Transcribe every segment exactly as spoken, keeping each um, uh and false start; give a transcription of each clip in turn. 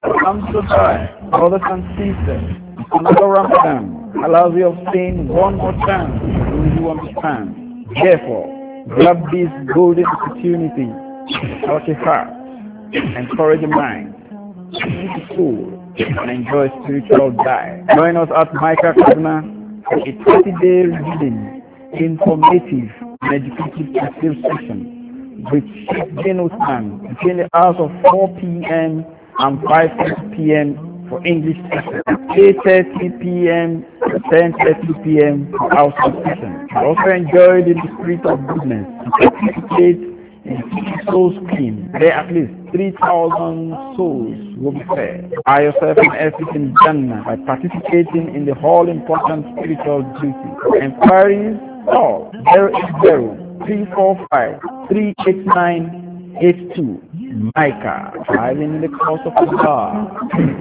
Alhamdulillah, brothers and sisters, another Ramadan allows you of saying one more time to those who understand. Therefore, grab this golden opportunity, touch your heart, encourage your mind, feed the soul, and enjoy spiritual diet. Join us at Micah Kaduna for a thirty-day reading, informative, and educative tafsir session with Sheikh Bin Usman between the hours of four p m and five thirty p m for English session, eight thirty p m to ten thirty p m for outside session. We also enjoyed in the spirit of goodness and participate in the soul scheme. There at least three thousand souls will be fed. I yourself and everything Jannah by participating in the whole important spiritual duty. For inquiries, call zero eight zero three four five three eight nine eight two. Micah, driving in the cause of Allah.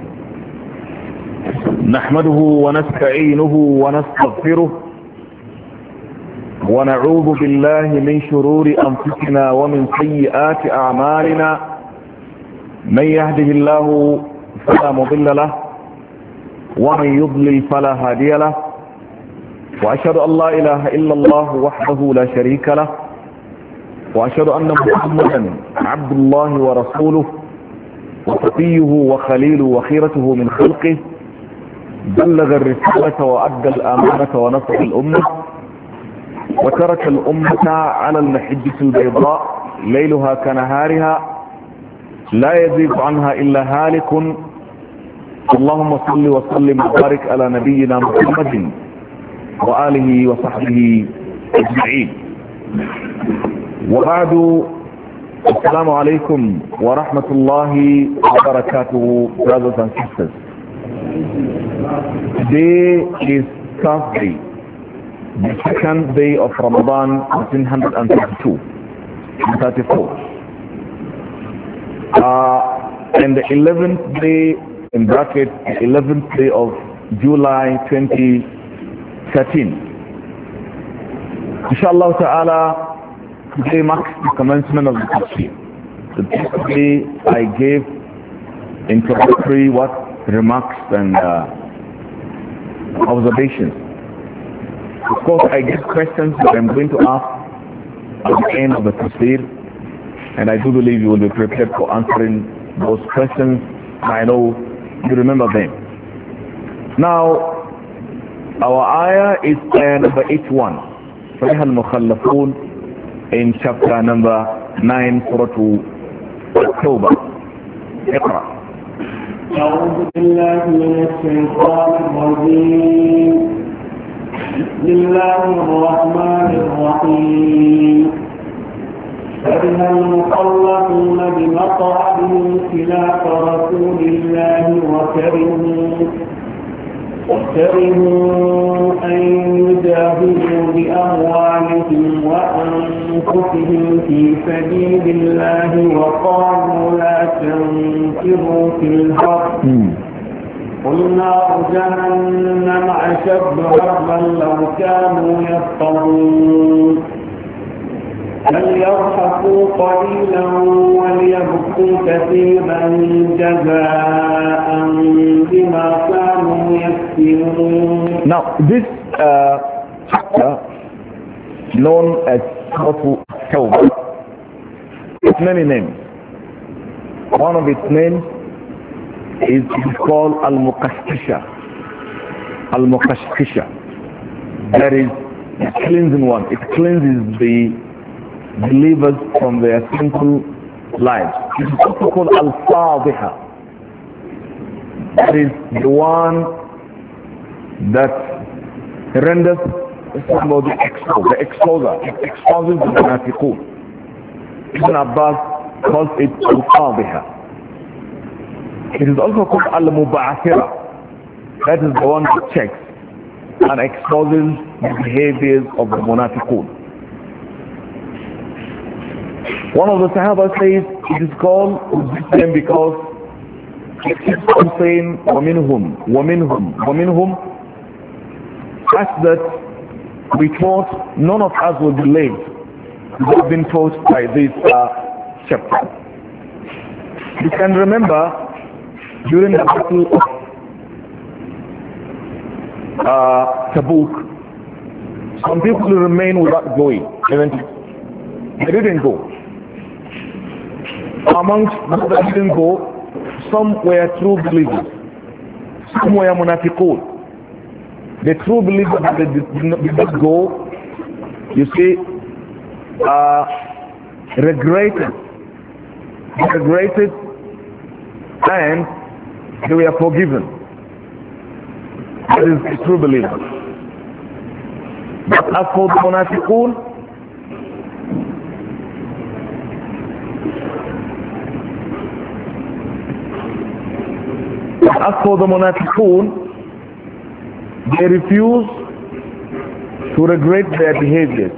نحمده ونستعينه ونستغفره ونعوذ بالله من شرور أنفسنا ومن سيئات أعمالنا. من يهده الله فلا مضل له ومن يضلل فلا هادي له، وأشهد أن لا إله إلا الله وحده لا شريك له، وأشهد أن محمدا عبد الله ورسوله وصفيه وخليله وخيرته من خلقه، بلغ الرسالة وأدى الأمانة ونصح الأمة وترك الأمة على المحجة البيضاء ليلها كنهارها لا يزيغ عنها إلا هالك. اللهم صل وسلم وبارك على نبينا محمد وآله وصحبه أجمعين. وبعد، السلام عليكم ورحمة الله وبركاته. Brothers and sisters, today is Thursday, the second day of Ramadan, fourteen thirty-two and thirty-four, uh, and the eleventh day, in bracket, the eleventh day of July twenty thirteen. Inshallah ta'ala, today marks the commencement of the tafsir. So today I gave introductory what remarks and uh, observations. Of course, I give questions that I'm going to ask at the end of the tafsir, and I do believe you will be prepared for answering those questions. I know you remember them. Now, our ayah is ayah number eighty-one, Surah Al-Mukhallafun, in chapter number nine, Surah October. اقرأ. أعوذ بالله من الشيطان الرجيم. بسم الله الرحمن الرحيم. فرح المخلفون بمقعدهم خلاف رسول الله وكرهوا وكرهوا أن يجاهدوا بأموالهم وأنفسهم في سبيل الله وقالوا لا تنفروا في الحرب قل نار جهنم أشد حرا لو كانوا يفقهون فليضحكوا قليلا وليبكوا كثيرا جزاء بما كانوا يكسبون. Now this uh, chapter, known as Surah Tawbah, has many names. One of its names is, is called Al-Muqashqisha. Al-Muqashqisha. That is a cleansing one. It cleanses the believers from their sinful lives. It is also called Al-Fadiha. That is the one that renders somebody exposed, the exposer. It exposes the munafiqun. Ibn Abbas calls it Al-Fadiha. It is also called Al-Muba'athira. That is the one that checks and exposes the behaviors of the munafiqun. One of the Sahaba says it is called this name because it keeps on saying وَمِنْهُمْ وَمِنْهُمْ وَمِنْهُمْ, such that we thought none of us will be late. We have been taught by this uh, chapter. You can remember during the battle of uh, Tabuk, some people remained without going. They didn't go. Amongst those that didn't go, some were true believers, some were munafiqun. The true believers that did not, did not go, you see, uh, regretted, regretted, and they were forgiven. That is the true believers. But as for the munafiqun, As for the munafiqun, they refuse to regret their behavior.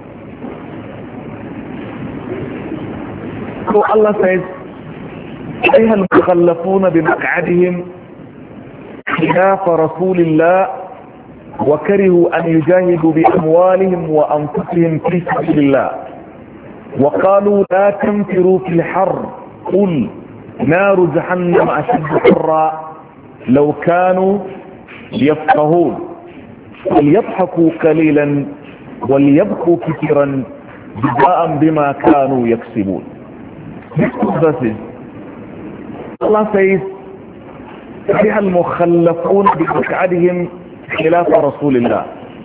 So Allah says, أيها المخلفون بمقعدهم خلاف رسول الله وكرهوا أن يجاهدوا بأموالهم وأنفسهم في سبيل الله وقالوا لا تنفروا في الحر قل نار جهنم أشد حرا لو كانوا يفقهون وليضحكوا قليلا وليبكوا كثيرا جزاء بما كانوا يكسبون. Allah says فيها المخلفون بمقعدهم خلاف رسول الله.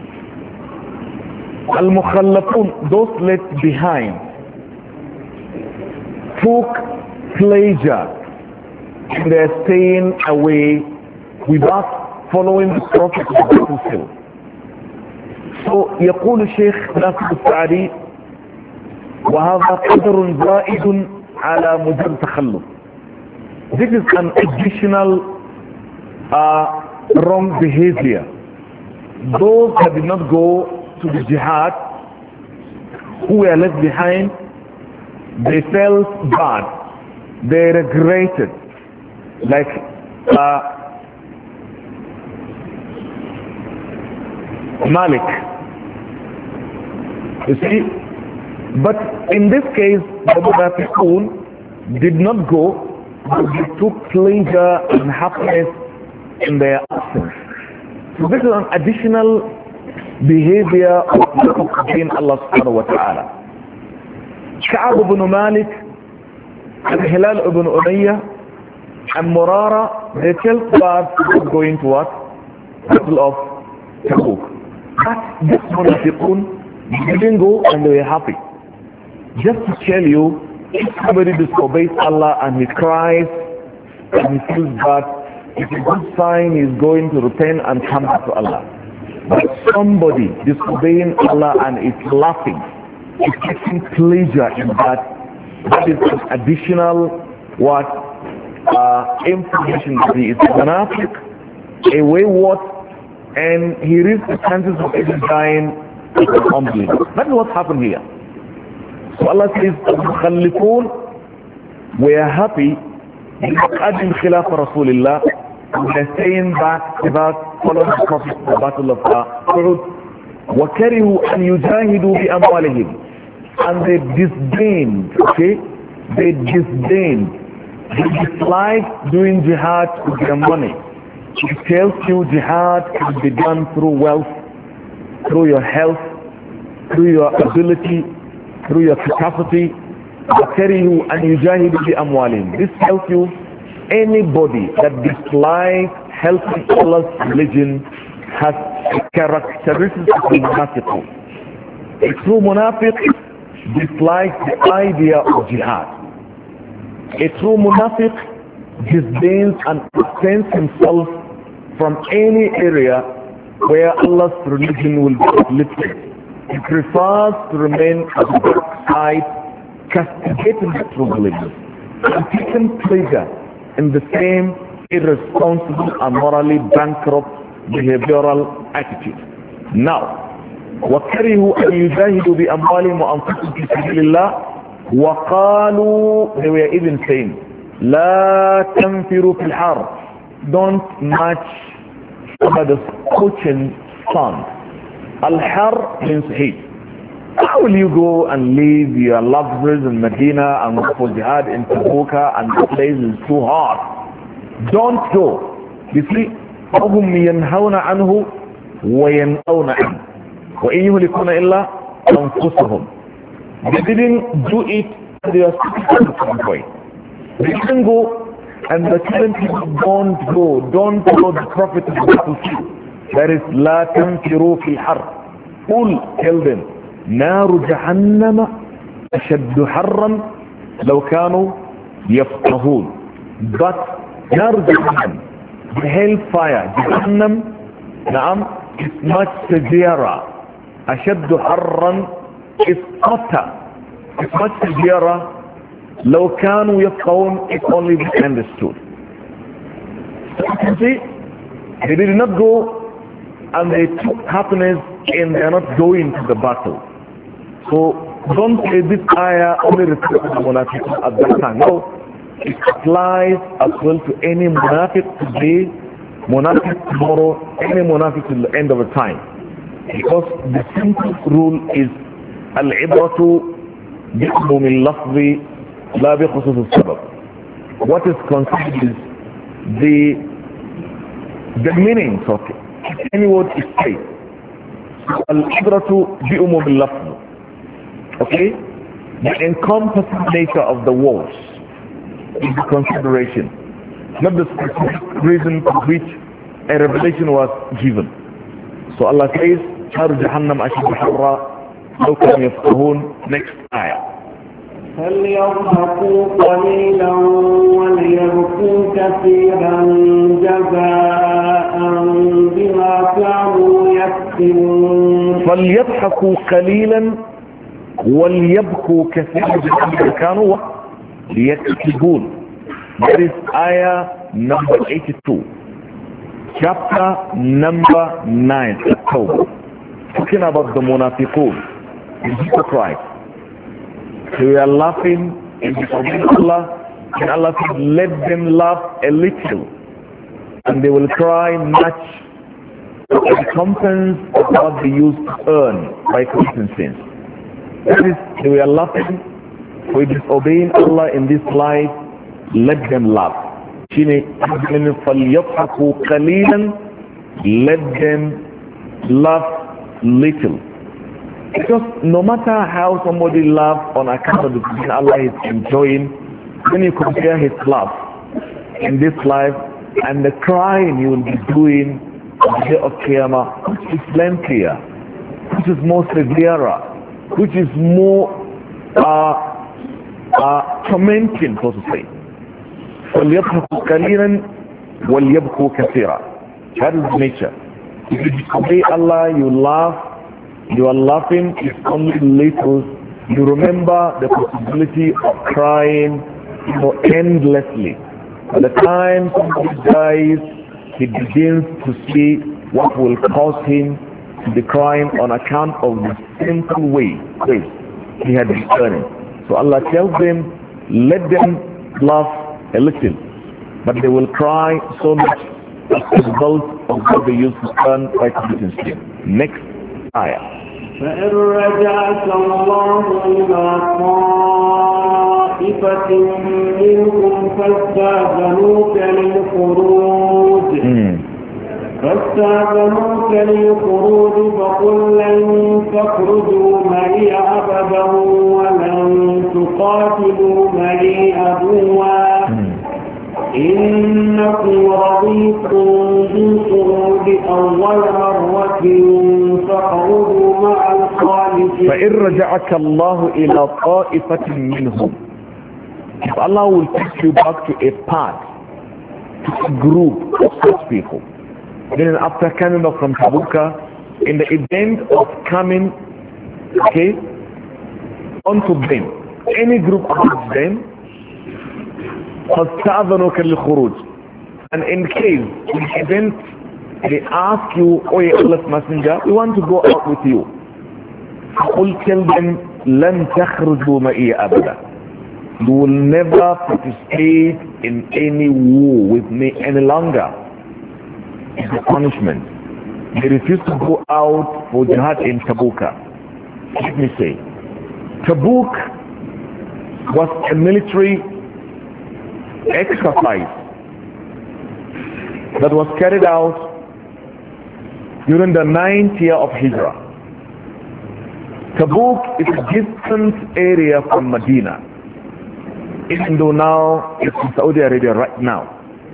المخلفون, those left behind, took pleasure in their staying away without following the Prophet himself. So يقول الشيخ ناصر السعدي وهذا قدر زائد على مجرد تخلف. This is an additional uh, wrong behavior. Those that did not go to the jihad, who were left behind, they felt bad. They regretted, like uh, Malik. You see, but in this case, the Munafiqun did not go, but they took pleasure and happiness in their absence. So this is an additional behavior of obeying Allah subhanahu wa ta'ala. Ka'ab ibn Malik and Hilal ibn Umayyah and Murara, they felt bad for going to what? Battle of Tabuk. But this Munafiqun didn't go and they were happy. Just to tell you, if somebody disobeys Allah and he cries and he feels bad, it's a good sign he's going to repent and come back to Allah. But somebody disobeying Allah and is laughing, is taking pleasure in that, that is an additional what uh, information that he is a munafiq, a wayward, and he risks the chances of even dying as an unbeliever. That is what happened here. So Allah says, Al-Mukhallifun, we are happy بِمَقْعَدٍ خِلَافَ رَسُولِ اللَّهِ. We are staying back about following the Prophet in the battle of Uhud. وَكَرِهُوا أَنْ يُجَاهِدُوا بِأَمْوَالِهِمْ. And they disdained, okay? They disdained. They disliked doing jihad with their money. It tells you jihad can be done through wealth, through your health, through your ability, through your capacity. وَكَرِهُوا أَنْ يُجَاهِدُوا بِأَمْوَالِهِمْ. This tells you anybody that dislikes helping Allah's religion has a characteristic of the munafiq. A true munafiq dislikes the idea of jihad. A true munafiq disdains and abstains himself from any area where Allah's religion will be uplifted. He prefers to remain at the backside, castigating the true believers and taking pleasure in the same irresponsible and morally bankrupt behavioral attitude. Now, وَكَرِهُوا أَنْ يُجَاهِدُوا بِأَمْوَالِهِمْ وَأَنفُسِهِمْ فِي سَبِيلِ اللَّهِ وَقَالُوا, they were even saying, لَا تَنْفِرُوا فِي الْحَرِّ. Don't march over the scorching sun. Al-Har means heat. How will you go and leave your luxuries in Medina and go for jihad in Tabuk and the place is too hot? Don't go. You see, وهم ينهون عنه وينأون عنه وإن يهلكون إلا أنفسهم. They didn't do it, they are still at some point. They didn't go, and the telling people don't go, don't follow the Prophet of the battlefield. That is, لا تنفروا في الحرب. قل, tell them, نار جهنم أشد حرا لو كانوا يفقهون. But نار جهنم, the hellfire, جهنم, نعم, is much severer. أشد حرا is hotter, it's much severer. لو كانوا يفقهون, if only they understood. So you can see, they did not go, and they took happiness in they are not going to the battle. So don't say this ayah only refers to the munafiq at that time. No, it applies as well to any munafiq today, munafiq tomorrow, any munafiq till the end of the time. Because the simple rule is al-ibratu bi'umum al-lafzi la bi khusus al-sabab. What is considered is the the meaning of it. Any word is said. Al-ibratu bi'umum al-lafzi. Okay? The encompassing nature of the words is the consideration, not the specific reason for which a revelation was given. So Allah says, نار جهنم أشد حرا لو كانوا يفقهون. Next ayah. فليضحكوا قليلا وليبكوا كثيرا جزاء بما كانوا يكسبون. فليضحكوا قليلا وليبكوا كثيرا بما كانوا يكسبون. That is ayah number eighty-two, chapter number nine, October. Talking about the munafiqun, the hypocrites. So we are laughing in disobeying Allah, and Allah said, let them laugh a little, and they will cry much. The recompense of what they used to earn by committing sins. That is, they were laughing for disobeying Allah in this life. Let them laugh. فَلْيَضْحَكُوا قَلِيلًا. Let them laugh little. Because no matter how somebody laughs on account of the thing Allah is enjoying, when you compare his laugh in this life and the crying you will be doing on the day of Qiyamah, which is lengthier, which is more severer, which is more uh, uh, tormenting, so to say. فَلْيَضْحَكُوا قَلِيلًا وَلْيَبْكُوا كَثِيرًا. That is nature. If you disobey Allah, you laugh, you are laughing, it's only little. You remember the possibility of crying, you know, endlessly. By the time somebody dies, he begins to see what will cause him to be crying on account of the simple way ways he had been earning. So Allah tells them, let them laugh a little, but they will cry so much as a result of what they used to earn by committing sin. Next ayah. فإن رجعك الله إلى طائفة منهم فاستأذنوك للخروج فاستأذنوك للخروج فقل لن تخرجوا معي أبدا ولن تقاتلوا معي عدوا إنكم رضيتم بالخروج أول مرة فاقعدوا مع الخالفين. فإن رجعك الله إلى طائفة منهم, if Allah will take you back to a part, to a group of such people, then after coming up from Tabuka, in the event of coming, okay, onto them, any group of them, فَاسْتَأْذَنُوكَ لِلْخُرُوجِ, and in case, in the event they ask you, oh yeah, Allah's messenger, we want to go out with you, قُلْ tell them, لَن تَخْرُجُوا مَئِيَ أَبَدًا, you will never participate in any war with me any longer. It's a punishment. They refused to go out for jihad in Tabuka. Let me say, Tabuk was a military exercise that was carried out during the ninth year of Hijrah. Tabuk is a distant area from Medina, even though now it's in Saudi Arabia right now.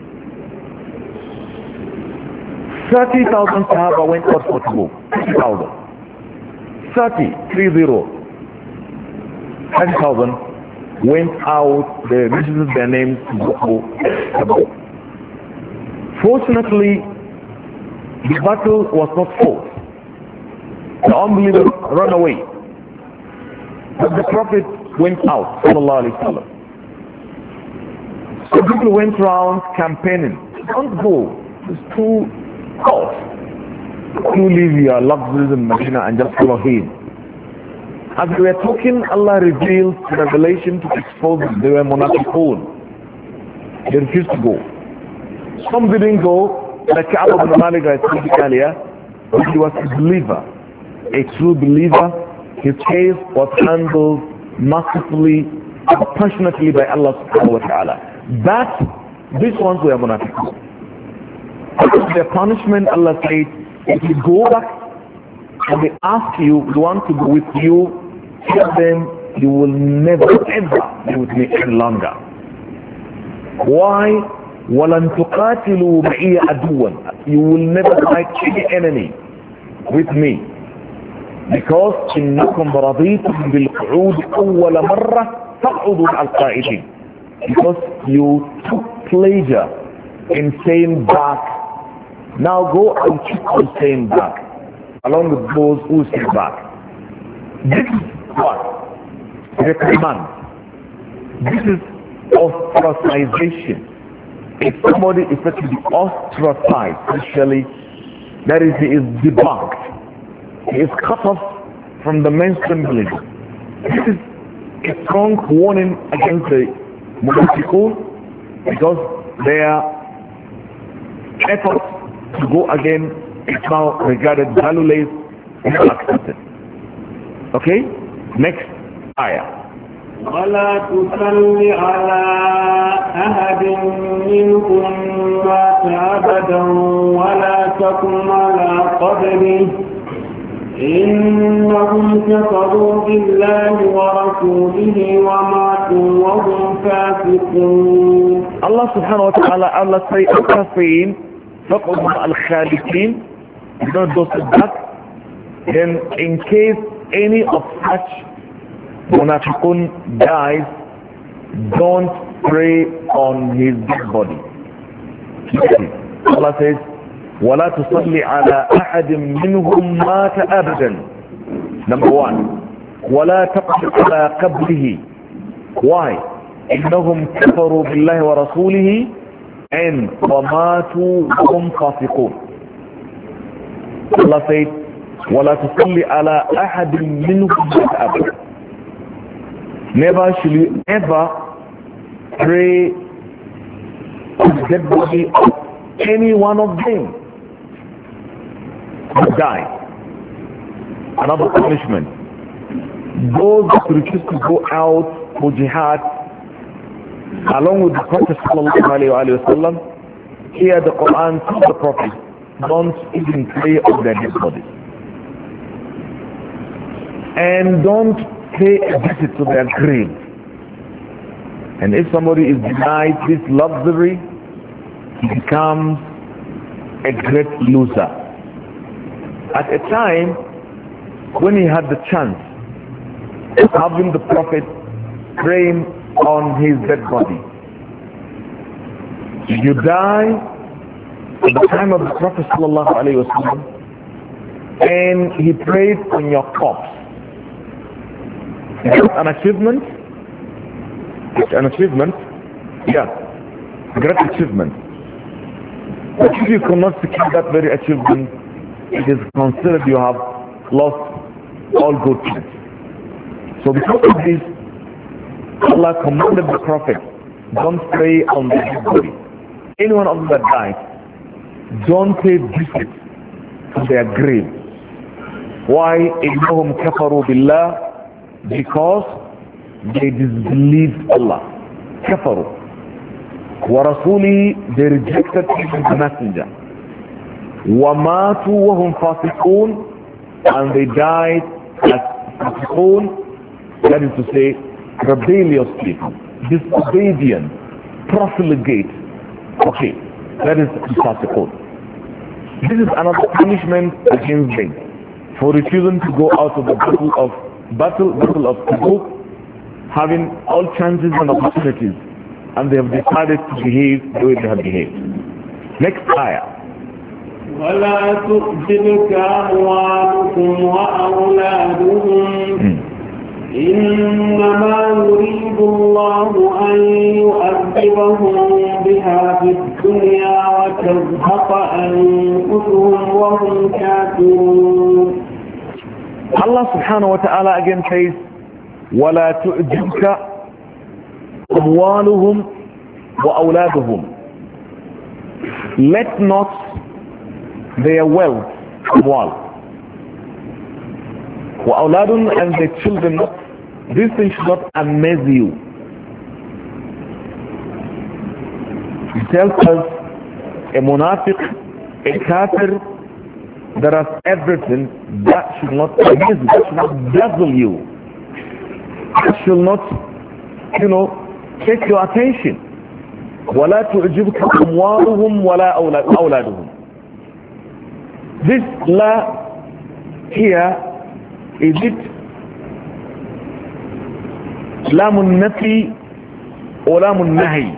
thirty thousand Sahaba went out for Tabuk. thirty thousand. thirty, three zero. thirty thousand went out, they registered their names to go Tabuk. Fortunately, the battle was not fought. The unbelievers ran away. But the Prophet went out, sallallahu alaihi wasallam. So people went around campaigning. Don't go. It's too hot. You leave your luxuries in Medina and just follow him. As we were talking, Allah revealed the revelation to expose them. They were munafiqun. They refused to go. Some didn't go, like Ka'ab ibn Malik I told you earlier, but he was a believer, a true believer. His case was handled masterfully and passionately by Allah subhanahu wa ta'ala. But these ones were munafiqun. After their punishment, Allah said, if you go back and they ask you, we want to go with you, tell them you will never ever be with me any longer. Why? وَلَن تُقَاتِلُوا مَعِيَ عَدُوًا. You will never fight any enemy with me. Because إِنَّكُمْ رَضِيتُمْ بِالْقُعُودِ أَوَّلَ مَرَّةٍ فَاقْعُدُوا مَعَ الْقَاعِدِينَ. Because you took pleasure in staying back. Now go and keep on staying back, along with those who stay back. This is what? Reprimand. This is ostracization. If somebody is said to be ostracized, especially, that is, he is debunked. He is cut off from the mainstream religion. This is a strong warning against the munafiqun, because their efforts to go again is now regarded valueless and accepted. Okay? Next ayah. ولا تصل على أحد منهم مات أبدا ولا تقم على قبره إنهم كفروا بالله ورسوله وماتوا وهم فاسقون. Allah subhanahu wa ta'ala, Allah say, الكافرين فقد مع الخالقين. You don't do that. Then in case any of such munafiqun dies, don't pray on his dead body. Allah says, وَلَا تُصَلِّ عَلَىٰ أَحَدٍ مِّنْهُمْ مَاتَ أَبَدًا. Number one, وَلَا تَقْعُدْ عَلَىٰ قَبْرِهِ. Why? إِنَّهُمْ كَفَرُوا بِاللَّهِ وَرَسُولِهِ and وَمَاتُوا وَهُمْ فَاسِقُونَ. Allah said, وَلَا تُصَلِّ عَلَىٰ أَحَدٍ مِّنْهُمْ مَاتَ أَبَدًا. Never should you ever pray on the dead body of any one of them who died. Another punishment. Those who refuse to go out for jihad along with the Prophet sallallahu alayhi wa sallam, hear the Quran to the Prophet, don't even pray on their dead bodies. And don't pay a visit to their grave. And if somebody is denied this luxury, he becomes a great loser. At a time when he had the chance of having the Prophet praying on his dead body, you die at the time of the Prophet sallallahu alaihi wasallam, and he prayed on your corpse. Is that an achievement? It's an achievement. Yeah, a great achievement. But if you cannot secure that very achievement, it is considered you have lost all good things. So because of this, Allah commanded the Prophet, don't pray on the dead body. Anyone of them that died, don't pay visits to their grave. Why? إِنَّهُمْ كَفَرُوا بِاللَّهِ. Because they disbelieved Allah. Kafaru. وَرَسُولِهِ, they rejected the messenger. وَمَاتُوا وَهُمْ فَاسِقُونَ, and they died as fasiqun, that is to say, rebellious people, disobedient, profligate. Okay, that is fasiqun. This is another punishment against them for refusing to go out of the battle of battle, battle of Tabuk, having all chances and opportunities, and they have decided to behave the way they have behaved. Next ayah. ولا تؤجبك أموالكم وأولادهم إنما يريد الله أن يؤذبهم بها في الدنيا وتزهق أنفسهم وهم كافرون. Allah subhanahu wa ta'ala again says, ولا تؤجبك أموالهم وأولادهم. Let not their wealth, wealth, وأولاد, and their children, these things should not amaze you. It tells us a munafiq, a kafir, there is everything that should not amaze you, that should not dazzle you, that should not, you know, take your attention. ولا تعجبك أموالهم ولا أولادهم. This la here, is it لام النفي or لام النهي؟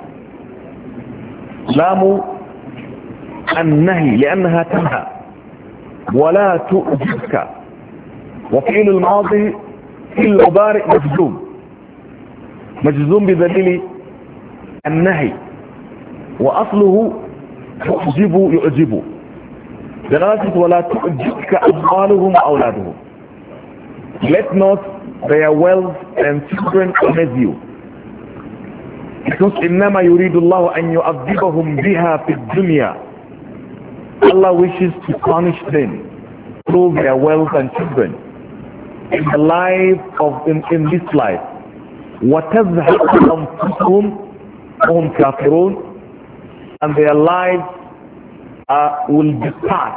لام النهي لأنها تنهى. ولا تؤجبك، وفعل الماضي في المضارع مجزوم مجزوم بدليل النهي، وأصله تؤجب يؤجب. دراسة ولا تؤجبك أموالهم وأولادهم. Let not their wealth and children amaze you. Because إنما يريد الله أن يعذبهم بها في الدنيا. Allah wishes to punish them through their wealth and children in the life of in, in this life. وتزهق أنفسهم وهم كافرون, and their lives uh, will depart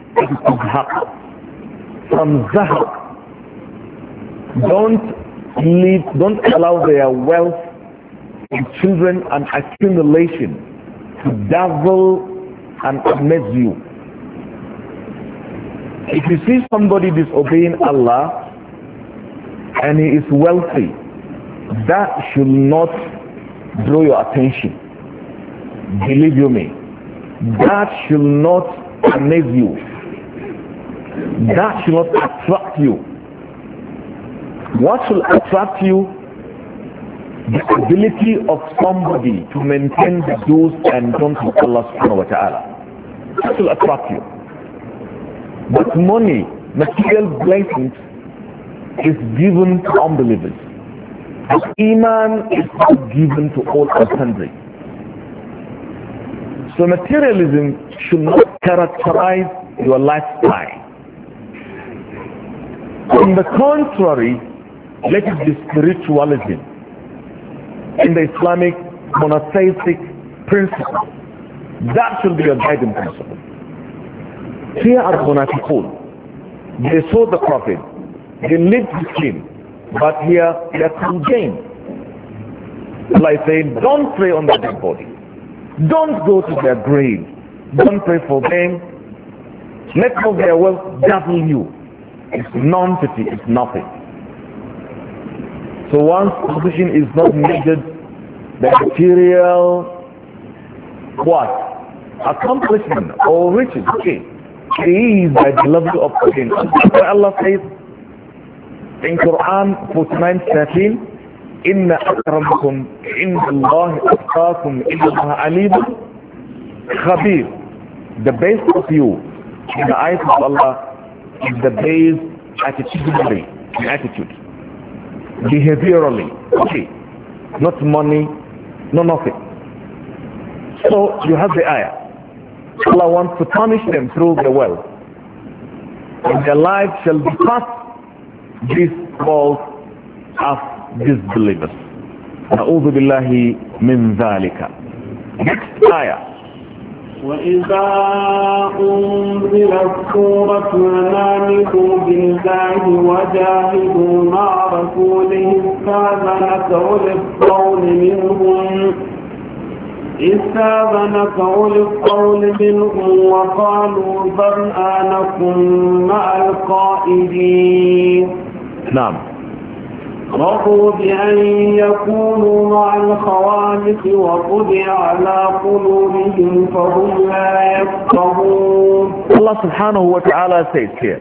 from zahaq. Don't leave, don't allow their wealth and children and accumulation to dazzle and amaze you. If you see somebody disobeying Allah and he is wealthy, that should not draw your attention. Believe you me, that should not amaze you. That should not attract you. What should attract you? The ability of somebody to maintain the do's and don'ts of Allah subhanahu wa ta'ala. That will attract you. But money, material blessings is given to unbelievers. But Iman is not given to all and sundry. So materialism should not characterize your lifestyle. On the contrary, let it be spiritualism in the Islamic monotheistic principle. That should be your guiding principle. Here are the munafiqun. They saw the Prophet, they lived with him, but here they are contained. Allah is saying, don't pray on their dead body, don't go to their grave, don't pray for them, let not their wealth dazzle you. It's non-entity, it's nothing. So one's position is not measured by material what? Accomplishment or riches. Okay. It is by the level of sin. Allah says in Quran forty-nine thirteen, Inna akramakum inda Allah atqakum inna Allah alimun khabir. The best of you in the eyes of Allah is the base attitudinally, the attitude. Behaviorally, okay, not money, no nothing. So you have the ayah. Allah wants to punish them through the wealth, and their lives shall be past this world of disbelievers. Na'udhu billahi min dhalika. Next ayah. وإذا أنزلت سورة آمنوا بالله وجاهدوا مع رسوله استاذنك أولي الطول منهم استاذنك أولي الطول منهم وقالوا ذرآنكم مع القائدين. نعم. رضوا بأن يكونوا مع الخوالف وطبع على قلوبهم فهم لا يفقهون. Allah subhanahu wa ta'ala says here,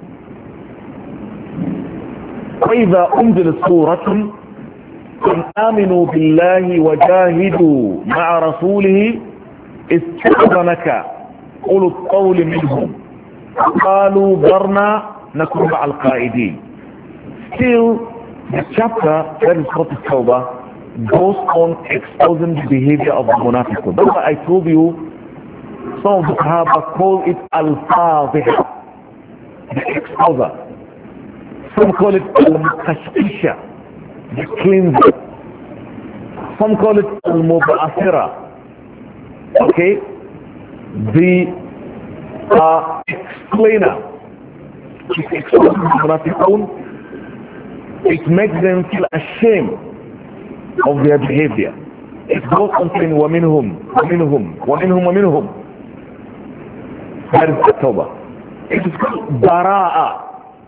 وإذا أنزلت سورة أن آمنوا بالله وجاهدوا مع رسوله استأذنك أولو الطول منهم قالوا ذرنا نكن مع القائدين. Still, the chapter, that is Surah At-Tawbah, goes on exposing the behavior of the Munafiqun. That's why I told you, some of the Sahaba call it Al-Fadhiha, the exposer. Some call it Al-Mukashkisha, the cleanser. Some call it Al-Mubasira, okay, the uh, explainer. It exposes the Munafiqun. It makes them feel ashamed of their behavior. It goes on saying, وَمِنْهُمْ وَمِنْهُمْ وَمِنْهُمْ وَمِنْهُمْ. That is October. It is called Bara'a.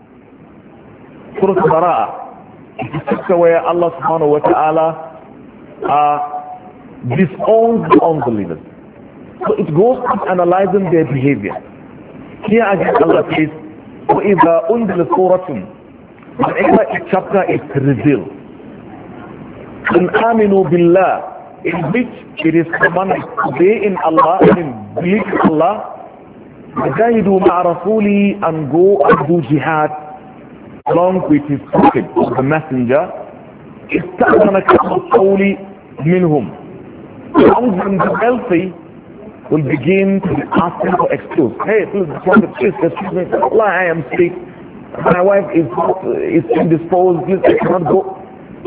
Surah Bara'a. It is chapter where Allah subhanahu wa ta'ala uh, disowns the unbelievers. So it goes on analyzing their behavior. Here again Allah says, وَإِذَا أُنْزِلَ سُورَةٌ. Whenever a chapter is revealed, an aminu billah, in which it is commanded to obey in Allah and believe in Allah, wajahidu ma'a rasuli, and go and do jihad along with his prophet, the messenger, ista'zanaka al-qawli minhum. Among them the wealthy will begin to be asking for excuse. Hey, please, the prophet, please excuse me. Allah, I am sick. My wife is is indisposed, please, I cannot go.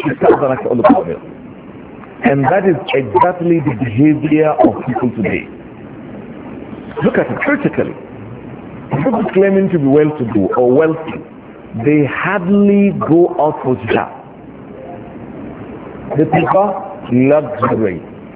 And that is exactly the behavior of people today. Look at it critically. People claiming to be well-to-do or wealthy, they hardly go out for jihad. They prefer luxury.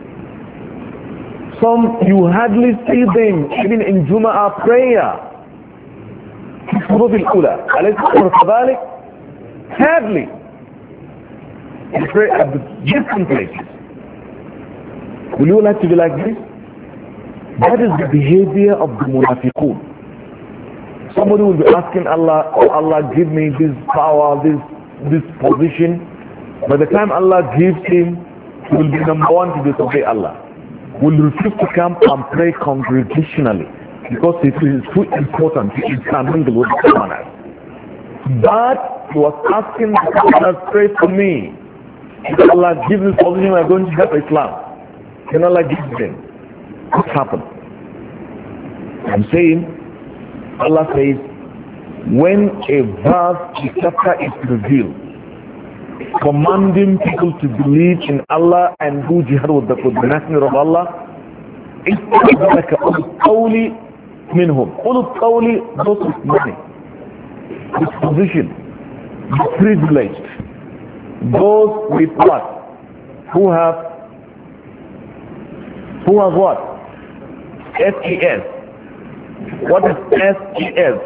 Some, you hardly see them even in Jum'ah prayer. الحروف الأولى أليس أمر كذلك؟ Hardly. You pray at the different places. Will you like to be like this? That is the behavior of the munafiqun. Somebody will be asking Allah, oh Allah, give me this power, this this position. By the time Allah gives him, he will be number one to disobey Allah. Will refuse to come and pray congregationally, because it is too important to intermingle with the commoners. But he was asking the commoners, pray for me. If Allah gives this position, we are going to help Islam. Can Allah give them? What happened? I'm saying, Allah says, when a verse, a chapter is revealed, commanding people to believe in Allah and do jihad with the, with the messenger of Allah, it's like a holy minhum. All of qawli, those with money, with position, the privileged, those with what? Who have, who have what? S E S. What is S E S?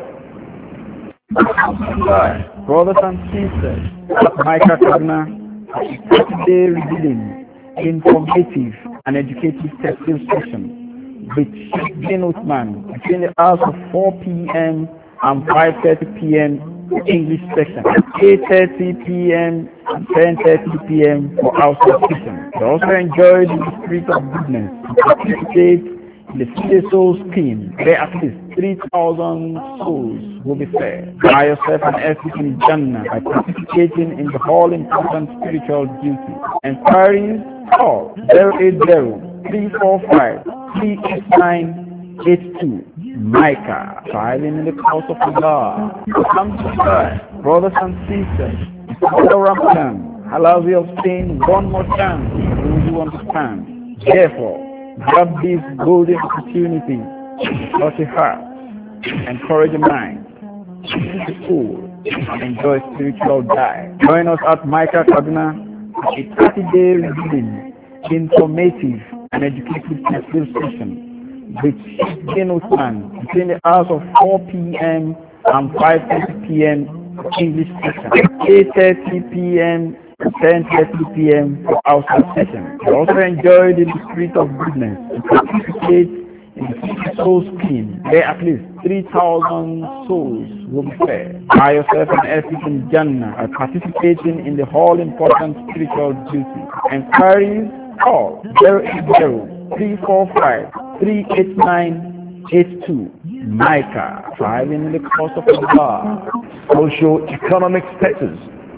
Brothers and sisters, Micah Kagna, today revealing informative and educative textile session with Sheikh bin Uthman between the hours of four p m and five thirty p m English section, eight thirty p m and ten thirty p m for outside session. We also enjoy the spirit of goodness and participate in the Feed a Soul scheme, where at least three thousand souls will be fed by yourself and everything in Jannah by participating in the all important spiritual duty. Inquiries, call zero eight zero, three four five, three eight nine eight two. Micah, striving in the cause of Allah. Come to God, brothers and sisters. Brother Ramadan, allow you of saying one more time, do you understand? Therefore, Grab this golden opportunity, touch a heart, encourage a mind, visit a school, and enjoy spiritual dive. Join us at Micah Kaduna, a thirty-day reading, informative, and educative festival session with Sheikh Usman between the hours of four p m and five thirty p m for English session, eight thirty p m to ten thirty p m for outside session. You also enjoy the spirit of goodness and participate in the soul scheme where at least three thousand souls will be fed. By yourself and Ethnic in Jannah are participating in the all important spiritual duty. Enquiries call zero eight zero, three four five, three eight nine eight two. Micah, thriving in the cause of Allah. Socio-economic status.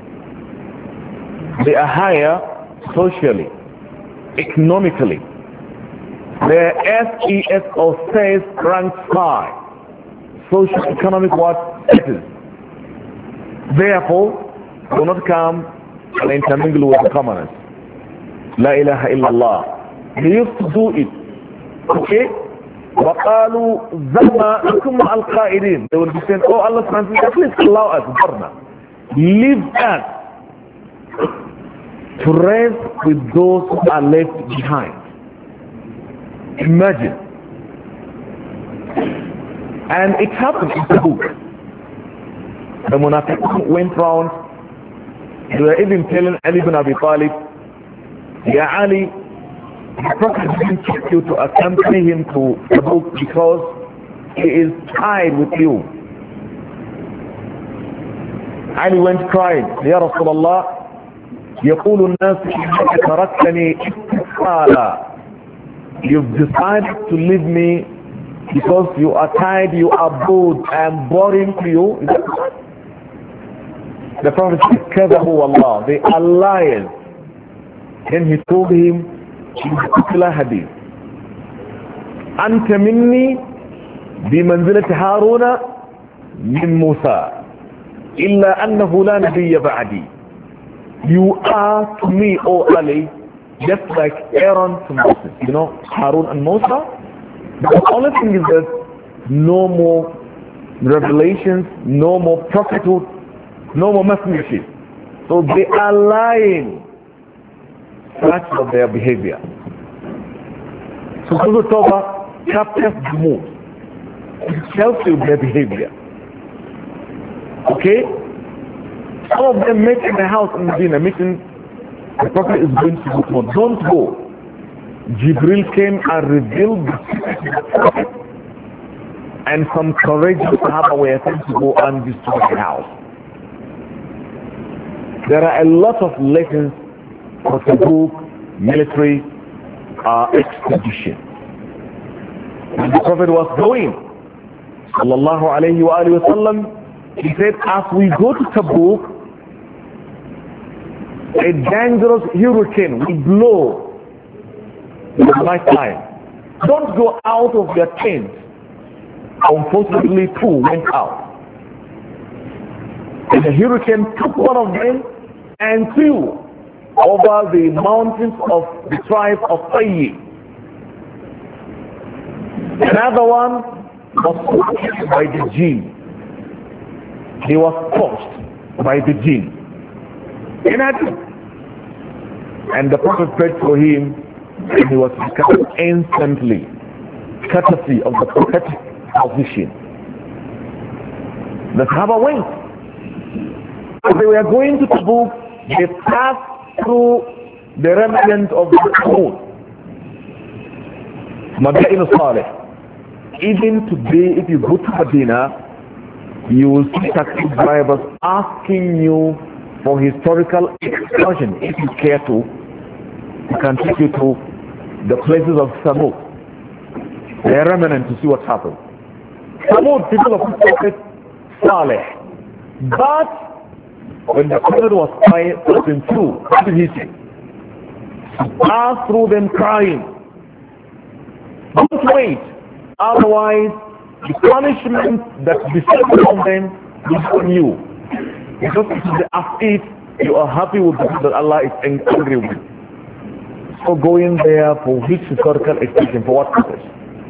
They are higher socially, economically. Their S E S O says ranks high. Socio-economic what status. Therefore, do not come and intermingle with the commoners. La ilaha illallah. They used to do it. Okay? وَقَالُوا ذَمَا أَكُمْ الْقَائِدِينَ. They will be saying, oh Allah subhanahu wa ta'ala, please allow us, Barna. Leave us to rest with those who are left behind. Imagine. And it happened in the book. The Munafiqun went round. They were even telling Ali ibn Abi Talib, Ya Ali, the Prophet didn't take you to accompany him to the book because he is tied with you. Ali went crying, Ya Rasulullah, يقول الناس إنك تركتني استثقالا. You've decided to leave me because you are tired, you are bored, I am boring to you. The Prophet said, كذبوا Allah, they are liars. Then he told him in particular hadith, أنت مني بمنزلة هارون من موسى إلا أنه لا نبي بعدي. You are to me, O Ali, just like Aaron to Moses. You know, Harun and Musa. The only thing is that no more revelations, no more prophethood, no more messengership. So they are lying. Such of their behavior. So Surah Tawbah captures the mood. It tells you their behavior. Okay? Some of them met in the house in Medina, meeting the Prophet is going to go. Don't go. Jibril came and revealed the Prophet, and some courageous Sahaba were sent to go and destroy the house. There are a lot of lessons for the book military uh, expedition. When the Prophet was going, sallallahu alayhi wa alayhi wa sallam, he said, as we go to Tabuk, a dangerous hurricane will blow in the night time. Don't go out of your tent. Unfortunately, two went out. And the hurricane took one of them and flew over the mountains of the tribe of Tayyib. Another one was touched by the jinn. He was touched by the jinn. And the Prophet prayed for him, and he was recovered instantly, courtesy of the prophetic position. The Sahaba went. As they were going to Tabuk, they passed through the remnant of the Tabuk. Madain al-Salih. Even today, if you go to Medina, you will see taxi drivers asking you for historical excursion. If you care to, you can take you to the places of Samud. They are remnant to see what happened. Samud, people of the Prophet Saleh. But when the Prophet was passing through, what did he say? He passed through them crying. Don't wait. Otherwise, the punishment that descended on them will be on you. Because it is as if you are happy with the that Allah is angry with. for going there for which historical extension, for what purpose?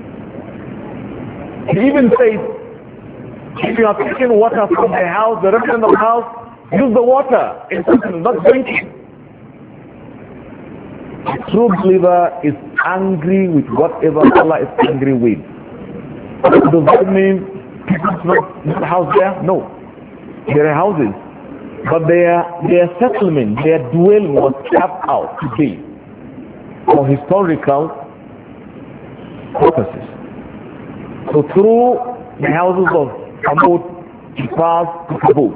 He even says, if you are taking water from the house, the resident of the house, use the water in something, not drinking. A true believer is angry with whatever Allah is angry with. Does that mean people not have a house there? No. There are houses. But their, their settlement, their dwelling was carved out today for historical purposes. So through the houses of Hamud, he passed to Tabuk.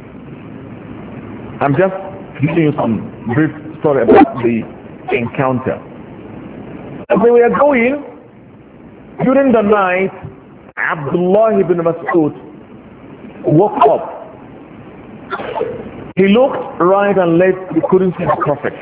I'm just giving you some brief story about the encounter. As they were going, during the night, Abdullah ibn Mas'ud woke up. He looked right and left, he couldn't see the Prophet.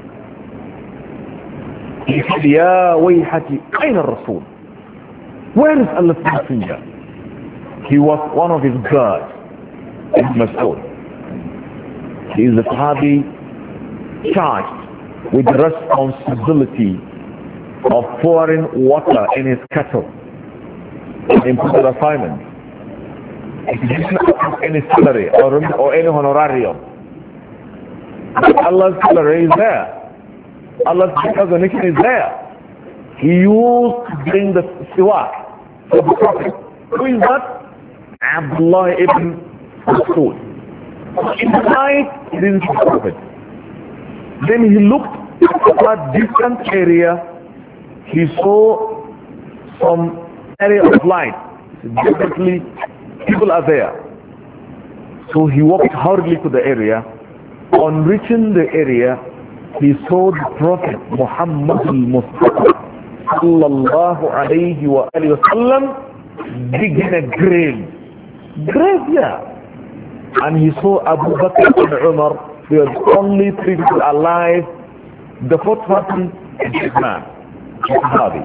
He said, Ya wayhati, ayna Rasul? Where is Allah's Messenger? He was one of his guards, Ibn Mas'ud. He is the Sahabi charged with the responsibility of pouring water in his kettle. Important assignment. He didn't have any salary or, or any honorarium. But Allah's salary is there. Allah's recognition is there. He used to bring the siwak for the Prophet. Who is that? Abdullah ibn Mas'ud. In the night, he didn't see the Prophet. Then he looked at a distant area. He saw some area of light. Definitely people are there. So he walked hurriedly to the area. On reaching the area, he saw the Prophet Muhammad al-Mustafa sallallahu alayhi wa alayhi wa sallam digging a grave. Grave, yeah. And he saw Abu Bakr and Umar. They were the only three people alive. The fourth person is this man, Sahabi.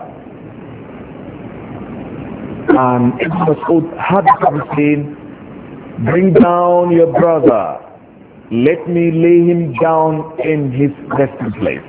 And Ibn Mas'ud had to saying, bring down your brother. Let me lay him down in his resting place.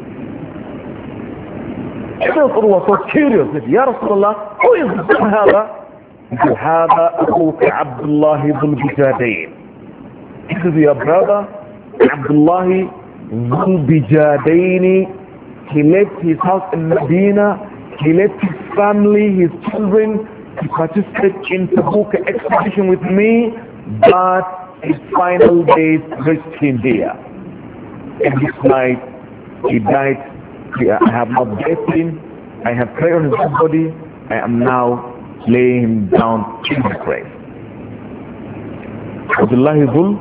Ibn Mas'ud was so curious. He said, Ya Rasulullah, who is this Sahaba? He said, هذا أخوك عبد الله ذو البجادين. This is your brother, Abdullah ذو البجادين. He left his house in Medina. He left his family, his children, to participate in Tabuk expedition with me, but his final days reached him here. And this night, he died. I have not bathed him. I have prayed on his body. I am now laying him down in the grave. Abdullah Zul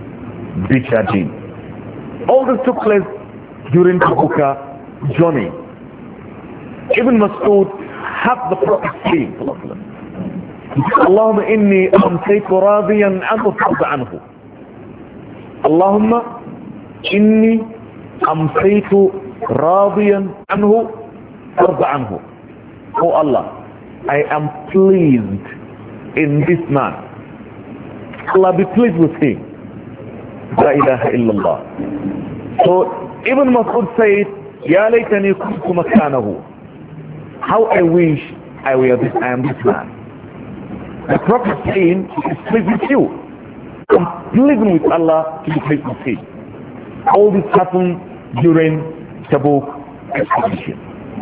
Bijadin. All this took place during Tabuka journey. Ibn Mas'ud had the Prophet saying, Allahumma inni amsaytu radiyan anhu farda anhu. Allahumma inni amsaytu radiyan anhu farda anhu. Oh Allah, I am pleased in this man. Allah be pleased with him. La ilaha illallah. So Ibn Mas'ud said, Ya laytani kuntu makanahu. How I wish I were this, I am this man. The Prophet saying, he is pleased with you. I'm pleasing with Allah to be pleased with him. All this happened during Tabuk expedition.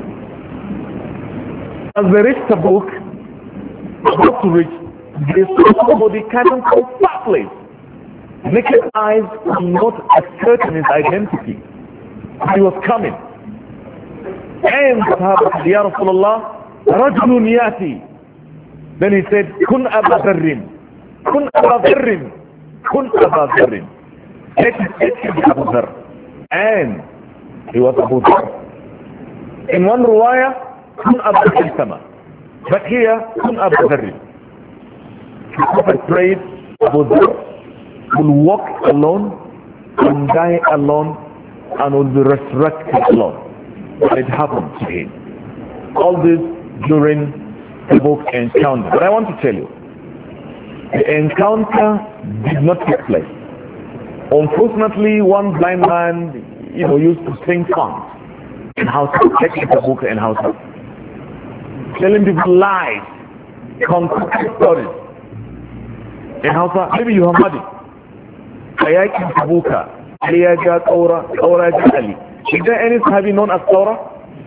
As they reached Tabuk, about to reach, they saw somebody catching from far place. Naked eyes could not ascertain his identity. He was coming. And the Sahaba said, Ya Rasulullah, Rajulun Yati. Then he said, Kun Aba Dharrin, Kun Aba Dharrin, Kun Aba Dharrin. Let him be Abu Dhar. And he was Abu Dhar. In one ruwayah, Kun Aba Dharrin. But here, Kun Aba Dharrin. The Prophet prayed, Abu Dhar will walk alone and die alone and will be resurrected alone. But it happened to him. All this during the book encounter. But I want to tell you, the encounter did not take place. Unfortunately, one blind man, you know, used to sing songs. in Hausa, taking Tabuka in Hausa. Telling people lies, concocted stories. In Hausa, maybe you have had it. Ayakin Tabuka, Aliyaja Kaura, Kaura Ali. Is there any Sahabi known as Kaura?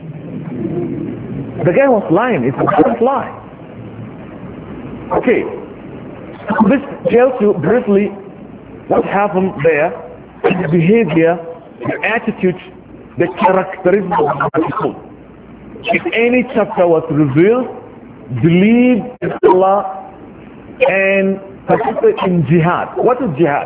The guy was lying. It's a bad lie. Okay. This tells you briefly what happened there, the behavior, the attitude, the characteristics of the people. If any chapter was revealed, believe in Allah and participate in jihad. What is jihad?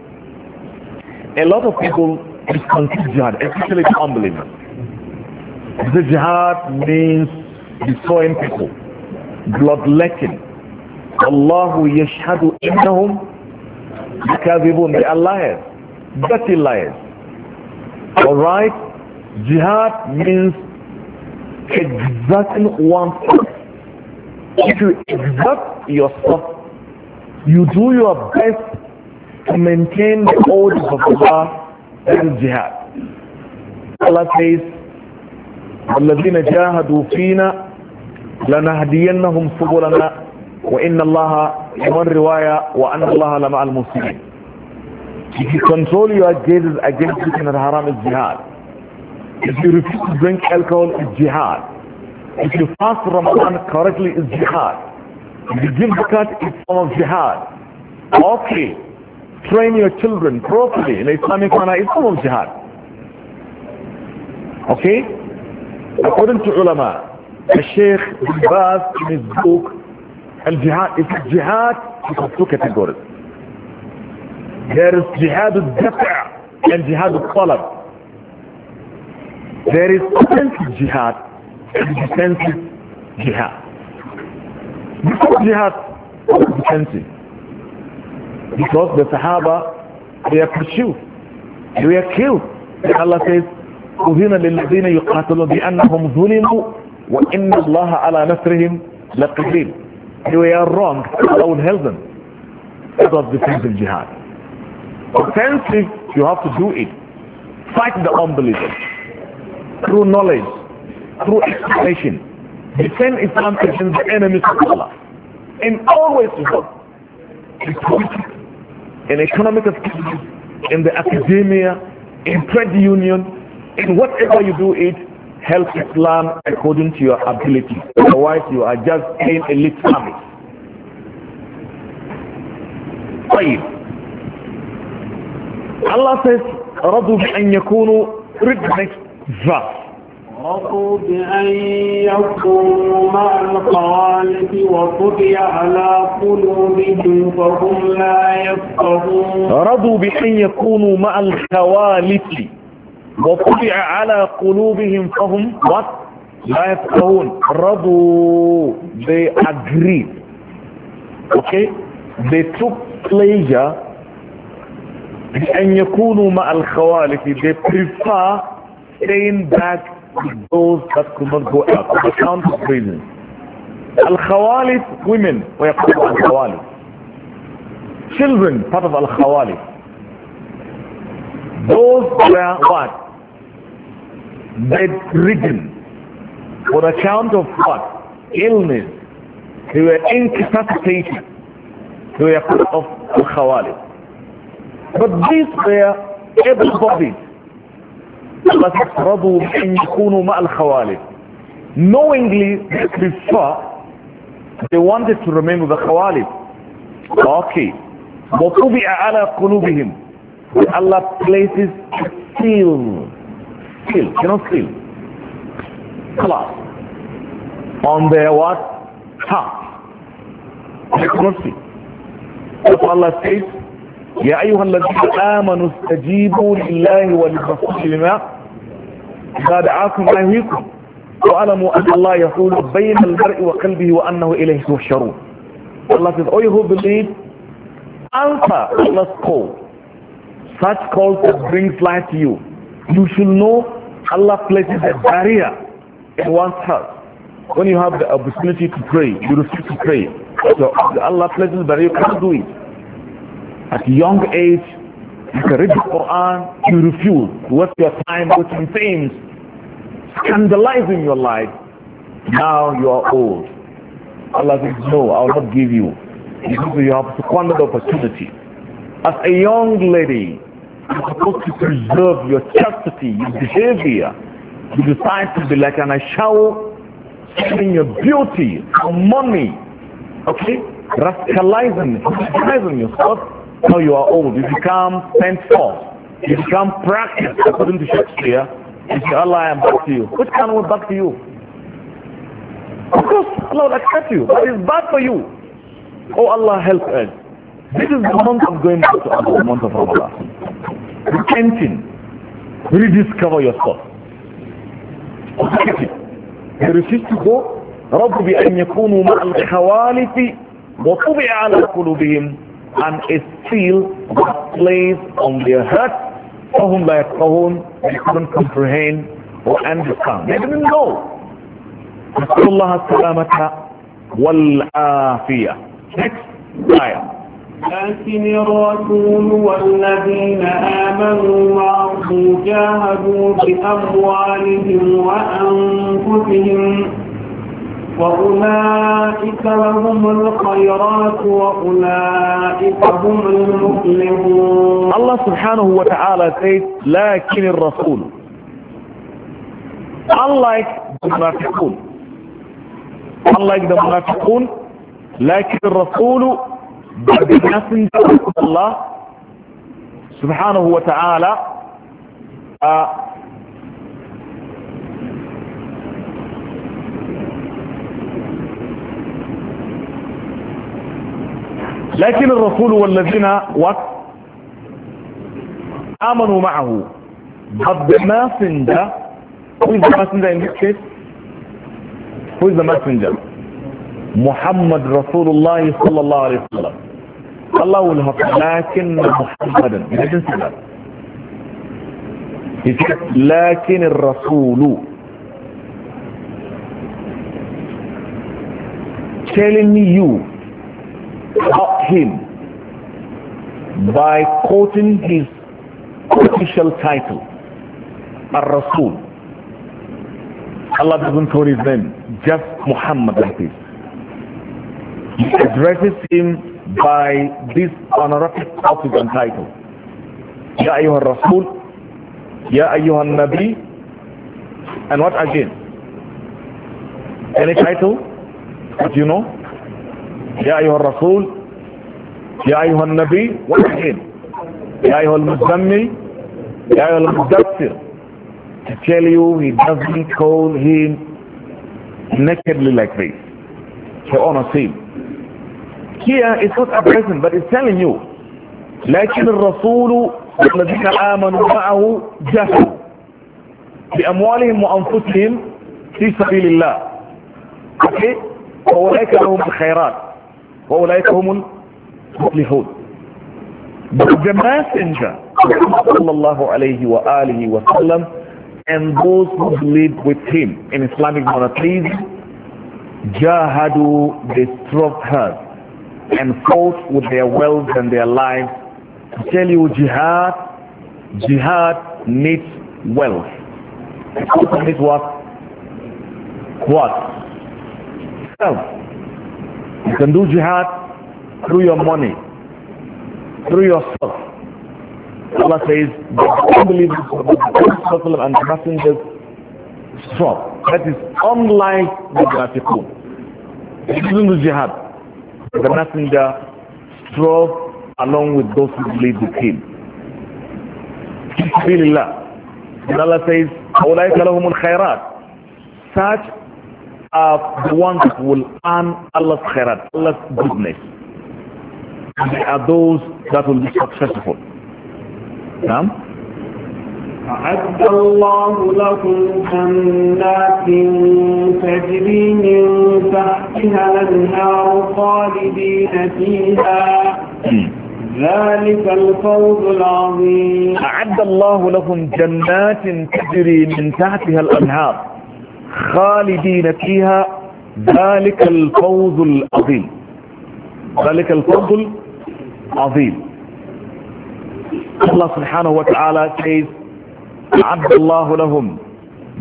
A lot of people misconstrue jihad, especially the unbelievers. The jihad means destroying people, bloodletting. Allahu yashhadu innahum lakadhibun. They are liars, dirty liars. Alright? Jihad means exerting oneself. If you exert yourself, you do your best to maintain the orders of Allah. That is jihad. Allah says, وَالَّذِينَ جَاهَدُوا فِينَا لَنَهْدِيَنَّهُمْ سُبُلَنَا وَإِنَّ اللَّهَ لَمَنْ رِوَايَةً وَأَنَّ اللَّهَ لَمَعَ الْمُحْسِنِينَ. If you control your gazes against looking at haram, it's jihad. If you refuse to drink alcohol, it's jihad. If you fast Ramadan correctly, it's jihad. If you give zakat, it's form of jihad. Okay. Train your children properly in Islamic manner, it's form of jihad. Okay? According to ulama, the Sheikh Ibn Baz in his book, Al-Jihad, is jihad in two categories. There is jihad al-dafa' and jihad al-talab. There is offensive jihad and defensive jihad. Before jihad was defensive, because the Sahaba, they are pursued, they were killed. And Allah says, أُذِنَ لِلَّذِينَ يُقَاتِلُونَ بِأَنَّهُمْ ظُلِمُوا وَإِنَّ اللَّهَ عَلَى نَصْرِهِمْ لَقَدِيرٌ. They were wrong, Allah will help them. That was defensive jihad. Offensive, you have to do it. Fight the unbelievers through knowledge, through explanation. Defend Islam against the enemies of Allah. In all ways to help. In politics, in economic activities, in the academia, in trade union, in whatever you do it, help Islam according to your ability. Otherwise you are just paying a lip service. Allah says, رَضُوا بِأَنْ يَكُونُوا, read the next verse. رضوا بأن يكونوا مع الخوالف وطبع على قلوبهم فهم لا يفقهون. رضوا بأن يكونوا مع الخوالف وطبع على قلوبهم فهم what? لا يفقهون. رضوا, they agreed. Okay? They took pleasure بأن يكونوا مع الخوالف. They prefer staying back with those that could not go out on account of reasons. Al-Khawalif, women, were part of Al-Khawalif. Children, part of Al-Khawalif. Those were what? Bedridden. On account of what? Illness. They were incapacitated. They were part of Al-Khawalif. But these were able-bodied. Knowingly they prefer, they wanted to remain with the Khawalif. Okay. وَطُبِعَ عَلَى قُلُوبِهِمْ. Allah places seal. Seal, you know seal. Class. On their what? Heart. They cannot see. That's what Allah says. يا أيها الذين آمنوا استجيبوا لله وللرسول لما إذا دعاكم ما يحييكم وأعلموا أن الله يحول بين المرء وقلبه وأنه إليه تحشرون. Allah says, oh, you who believe, answer Allah's call. Such calls that brings life to you. You should know Allah places a barrier in one's heart. When you have the opportunity to pray, you refuse to pray. So Allah places a barrier, you can't do it. At a young age, you can read the Quran, you refuse to waste your time watching things. scandalizing your life. Now you are old. Allah says, no, I will not give you. Because you have squandered the opportunity. As a young lady, you're supposed to preserve your chastity, your behavior. You decide to be like an ashawo, selling your beauty for money. Okay? Rascalizing, rascalizing yourself. Now you are old. You become henceforth. You become practiced according to Shakespeare. You say, Allah, I am back to you. Which kind of back to you? Of course, Allah will accept you. But it's bad for you. Oh, Allah, help us. This is the month of going back to Allah, the month of Ramadan. Repenting. Rediscover yourself. You refuse to go. رَضُّ بِأَنْ يَكُونُوا مَعَ الْخَوَالِفِ وَطُبِعَ عَلَى قُلُوبِهِمْ. And a seal was placed on their hearts. فَهُمْ لَا يَفْقَهُونَ. They couldn't comprehend or understand. They didn't know. نسأل الله السلامة والعافية. Next ayah. لكن الرسول والذين آمنوا معه جاهدوا بأموالهم وأنفسهم وأولئك لهم الخيرات وأولئك هم المفلحون. Allah subhanahu wa ta'ala says, لكن الرسول. Unlike the munafiqun, unlike the munafiqun, لكن الرسول, but the messenger of Allah subhanahu wa ta'ala uh, لكن الرسول والذين what آمنوا معه, but the messenger, who is the messenger in this case? Who is the messenger? Muhammad Rasulullah sallallahu alayhi wa sallam. Allah will have لكن محمدا. He didn't say that. He said لكن الرسول, telling you about him by quoting his official title, Ar-Rasul. Allah doesn't call his name, just Muhammad like this. He addresses him by this honorific office and title. Ya ayyuha Rasul, Ya ayyuha Nabi, and what again? Any title? What you know? Ya ayyuha Rasul, Ya ayyuha Nabi, what again? Ya ayyuha Al-Muzammil, Ya ayyuha Al-Mudassir. To tell you, he doesn't call him nakedly like this. He honors him. Here it's not addressing, but it's telling you لكن الرسول والذين آمنوا معه جاهدوا بأموالهم وأنفسهم في سبيل الله. Okay? وأولئك لهم الخيرات وأولئك هم المفلحون. But the messenger صلى الله عليه وآله وسلم and those who believe with him in Islamic monotheism, jahadu, they strove hard and fought with their wealth and their lives. To tell you, jihad, jihad needs wealth. It also needs what? What? Self. You can do jihad through your money, through yourself. Allah says, the unbelievers and the messengers strong. That is unlike the munafiqun. It isn't the jihad. The messenger strove along with those who believe with him. And Allah says, أولئك لهم الخيرات. Such are the ones that will earn Allah's khairat, Allah's goodness. And they are those that will be successful. نعم. أعد الله لكم جنات تجري من تحتها الأنهار خالدين فيها ذلك الفوز العظيم. أعد الله لكم جنات تجري من تحتها الأنهار خالدين فيها ذلك الفوز العظيم. ذلك الفوز العظيم. Allah subhanahu wa ta'ala says, أعد الله لهم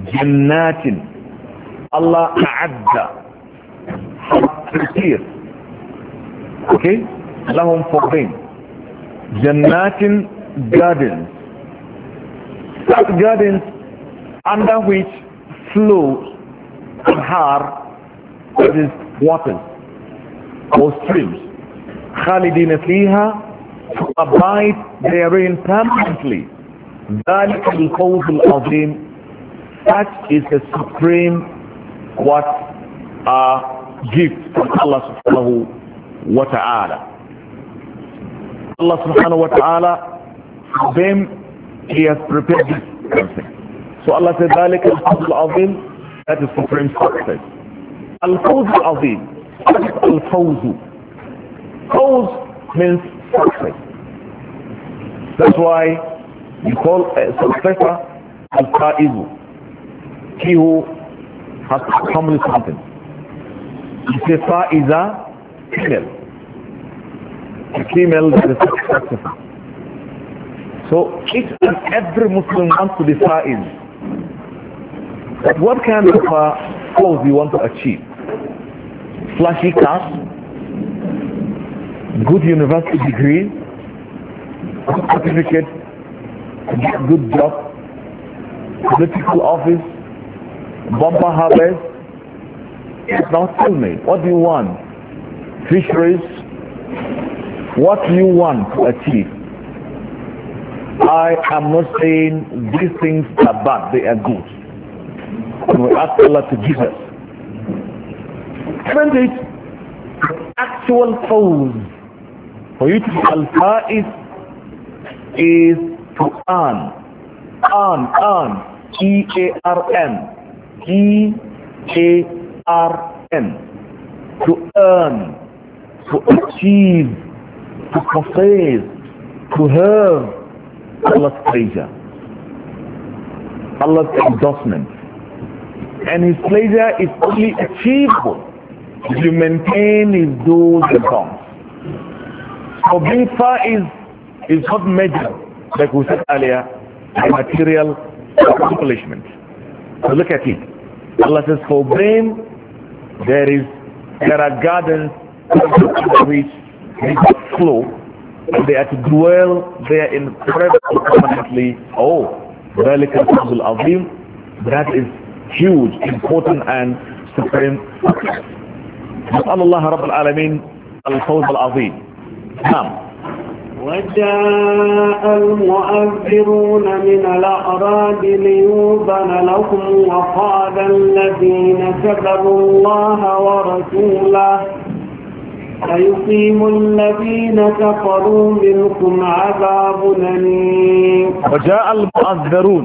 Jannatin. Allah a'adda. Prepare. Okay? Lahum for them. Jannatin, gardens. Such gardens under which flows anhar, that is waters or streams. Khalidina fiha, to abide therein permanently. ذلك الفوز العظيم. Such is a supreme what a gift from Allah subhanahu wa ta'ala. Allah subhanahu wa ta'ala, for them He has prepared this something. So Allah said ذلك الفوز العظيم, that is supreme success. الفوز العظيم, that is الفوز. Fawz means success. That's why you call a successor al-Fa'izu, he who has accomplished something. You say Fa'iza, female. A female that is successful. So each and every Muslim wants to be Fa'iz. But what kind of uh, goals do you want to achieve? Flashy cars, good university degree, good certificate, good job, political office, bumper harvest. Now tell me, what do you want? Fisheries? What do you want to achieve? I am not saying these things are bad, they are good. And we ask Allah to give us. Isn't it? Actual fawz for you to be al-fa'iz is to earn. Earn, earn. E A R N. E A R N. To earn, to achieve, to possess, to have Allah's pleasure, Allah's endorsement. And His pleasure is only achievable if you maintain His do's and don'ts. So being far is, is not measured, like we said earlier, by material accomplishment. So look at it. Allah says, for them, there is there are gardens which they flow, and they are to dwell there in forever permanently. Oh, ذلك الفوز العظيم. That is huge, important, and supreme. نسأل الله رب العالمين الفوز العظيم. نعم. وجاء المؤذرون من الأعراب ليؤذن لهم وقال الذين كذبوا الله ورسوله سيصيب الذين كفروا منكم عذاب أليم. وجاء المؤذرون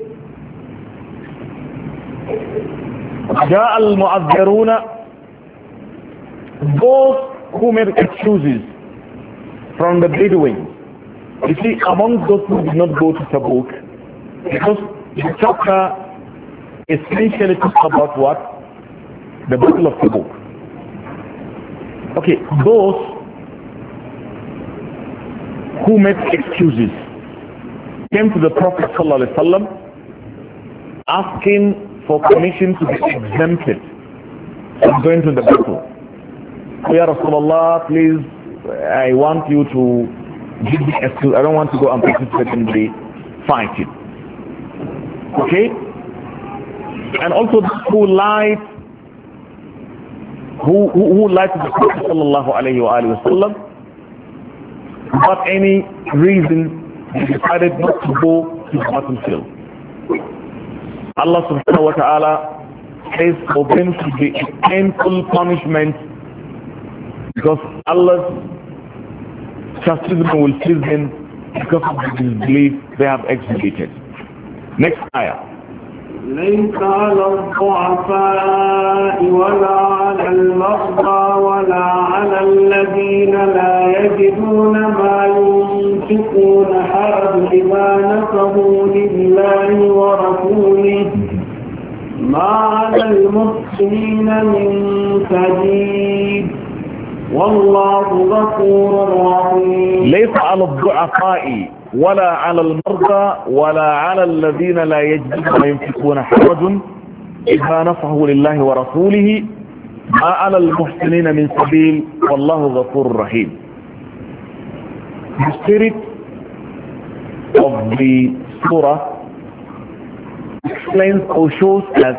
جاء المؤذرون those who made excuses from the Bedouins. You see, among those who did not go to Tabuk, because the chapter essentially talks about what? The Battle of Tabuk. Okay, those who made excuses came to the Prophet ﷺ asking for permission to be exempted from going to the battle. Ya Rasulullah, please, I want you to give me excuse. I don't want to go and participate in the fighting. Okay? And also those who lied, who, who, who lied to the Prophet sallallahu alayhi wa alayhi wa sallam, without any reason, they decided not to go to the battlefield. Allah subhanahu wa ta'ala says for them to be a painful punishment, because Allah's chastisement will seize them because of the disbelief they have exhibited. Next ayah. ليس على الضعفاء ولا على المرضى ولا على الذين لا يجدون ما ينفقون حرج إذا نصحوا لله ورسوله ما على المحسنين من سبيل والله غفور رحيم. ليس على الضعفاء ولا على المرضى ولا على الذين لا يجدون ما ينفقون حرج إذا نصحوا لله ورسوله ما على المحسنين من سبيل والله غفور رحيم. The spirit of the surah explains or shows us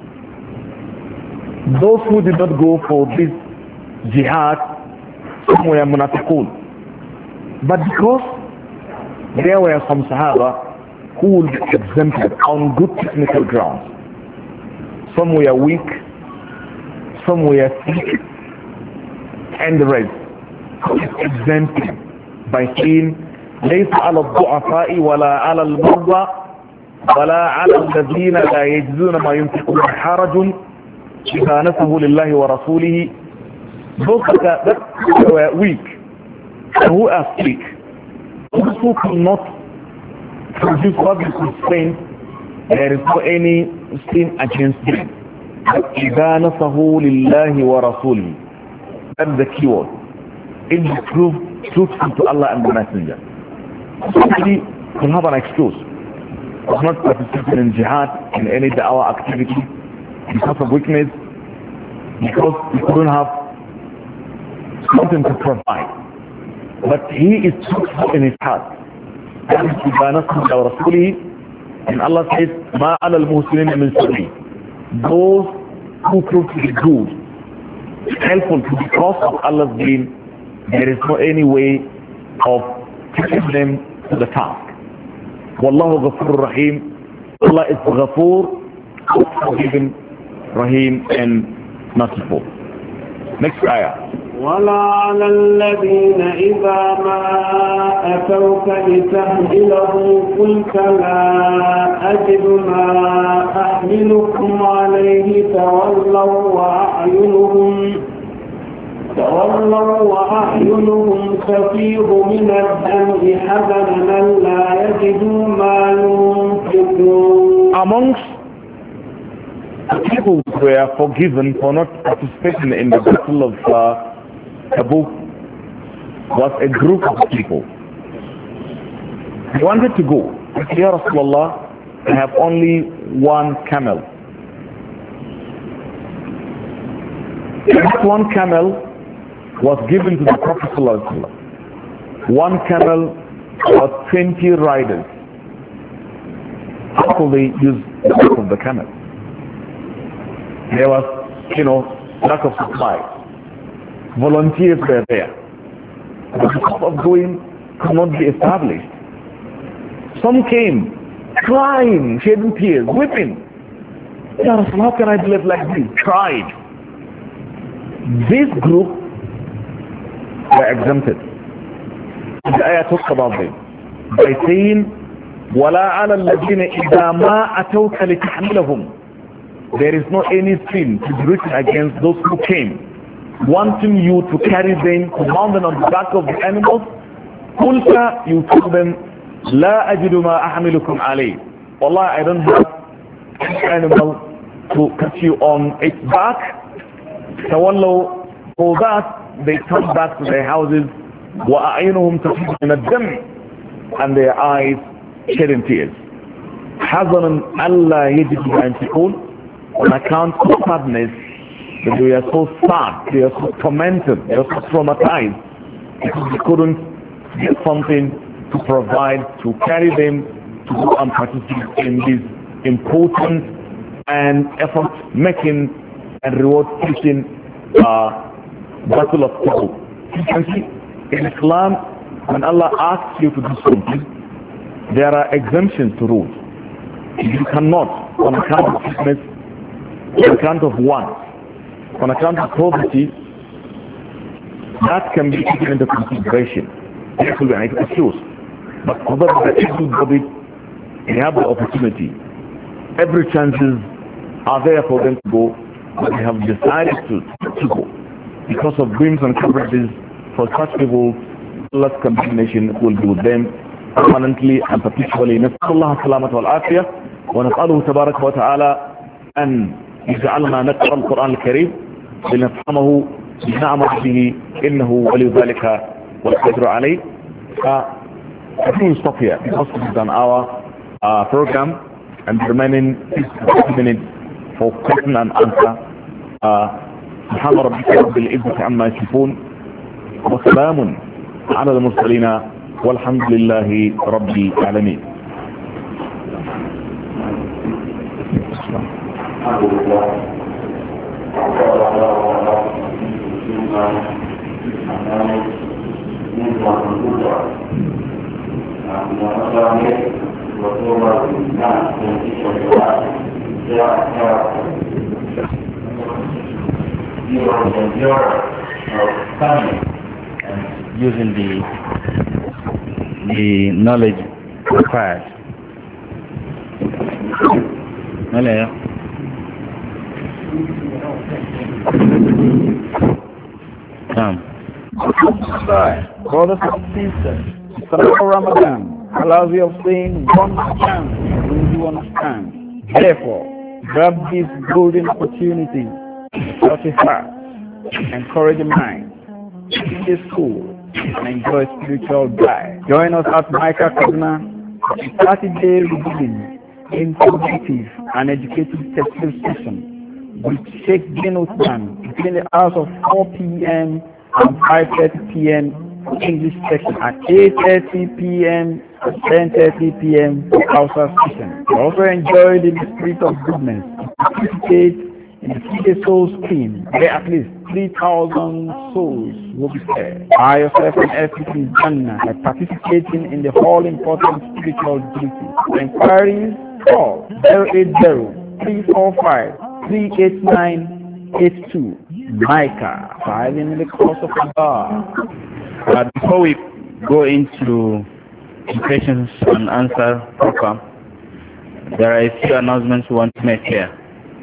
those who did not go for this jihad, some were munafiqun. But because there were some Sahaba who would be exempted on good technical grounds. Some were weak, some were sick, and the rest exempted by saying ليس على الضعفاء ولا على المرضى ولا على الذين لا يجدون ما ينفقون حرج إذا نصحوا لله ورسوله. Those that were weak and who are sick, those who could not produce what they could spend, there is no any sin against them. إذا نصحوا لله ورسوله, that's the keyword. It is proof truthful to Allah and the Messenger. Somebody will have an excuse of not participating in jihad, in any da'wah activity, because of weakness, because he couldn't have something to provide. But he is truthful in his heart. And Allah says, مَا عَلَى الْمُسْلِمِينَ مِنْ سَبِيلٍ. Those who prove to be good, helpful to the cause of Allah's deen, there is no any way of taking them to the task. Wallahu Ghafur Rahim. Allah is Ghafur, forgiving, Rahim, and merciful. Next ayah. ولا على الذين إذا ما أتوك لتحمله قلت لا أجد ما أحملكم عليه تولوا وأعينهم تولوا وأعينهم تفيض من الدمع حزنا لا يجدوا ما ينفقون. Amongst the people who were forgiven for not participating in the battle of uh, Tabuk was a group of people. They wanted to go. Ya Rasulullah, I have only one camel. That one camel was given to the Prophet ﷺ. One camel was twenty riders. How could they use the back of the camel? There was, you know, lack of supply. Volunteers were there. The cost of going could not be established. Some came crying, shedding tears, weeping. Ya Rasul, how can I live like this? Cried. This group were exempted. The ayah talks about them by saying, وَلَا عَلَى الَّذِينَ إِذَا مَا أَتَوْكَ لِتَحْمِلَهُمْ. There is no any sin to be written against those who came, wanting you to carry them, to mount them on the back of the animals. Kulta, you told them, لَا أَجِدُ مَا أَحْمِلُكُمْ عَلَيْهِ. Wallah, I don't have any animal to put you on its back. تَوَلَّوْا. For that, they come back to their houses, وَأَعْيُنُهُمْ تَفِيضُ مِنَ الدَّمْعِ, and their eyes shedding tears. حَزَنًا أَلَّا يَجِدُ مَا يُنْفِقُونَ. On account of sadness, that they are so sad, they are so tormented, they are so traumatized, because they couldn't get something to provide, to carry them to go and participate in this important and effort-making and reward-seeking uh, battle of Tabuk. You can see, in Islam, when Allah asks you to do something, there are exemptions to rules. You cannot, on account of sickness, on account of want, on account of poverty, that can be taken into consideration. That will be an excuse. But other than that, everybody, they have the opportunity. Every chances are there for them to go, but they have decided to, to go. Because of dreams and coverages, for such people, Allah's combination will be with them permanently and perpetually. نسأل الله السلامة والعافية ونسأله تبارك وتعالى أن يجعلنا نقرأ القرآن الكريم لنفهمه بنعمة به إنه ولي ذلك والقدر عليه. I think we'll stop here because it's an hour uh, program and the remaining fifty minutes for question and answer. سبحان ربك رب العزة عما يصفون وسلام على المرسلين والحمد لله رب العالمين. Using the the knowledge required. Hello. Um. Brothers and sisters, it's another Ramadan. Allows you of saying one chance when you understand. Therefore, grab this golden opportunity, touch a heart, encourage a mind, stay school, and enjoy spiritual diet. Join us at Micah Kaduna for a thirty-day reading, informative and educative tafsir session with Sheikh Bin Usman between the hours of four p m and five thirty p m for English section at eight thirty p m and ten thirty p m for Hausa session. We also enjoy the spirit of goodness and participate in the Feed a Soul scheme where at least three thousand souls will be fed. Buy yourself and everything Jannah by participating in the all important spiritual duties. For inquiries, call zero eight zero, three four five, three eight nine eight two. Micah, filing in the cause of Allah. Uh, before we go into the questions and answer program, there are a few announcements we want to make here.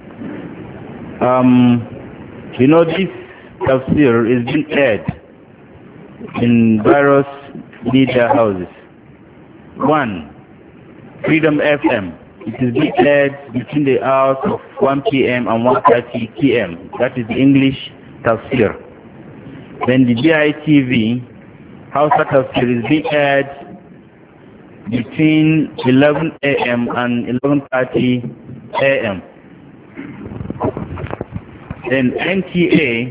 Um, you know, this tafsir is being aired in various media houses. One, Freedom F M. It is being aired between the hours of one p m and one thirty p m That is the English tafsir. Then the D I T V, Hausa tafsir, is being aired between eleven a m and eleven thirty a m Then N T A,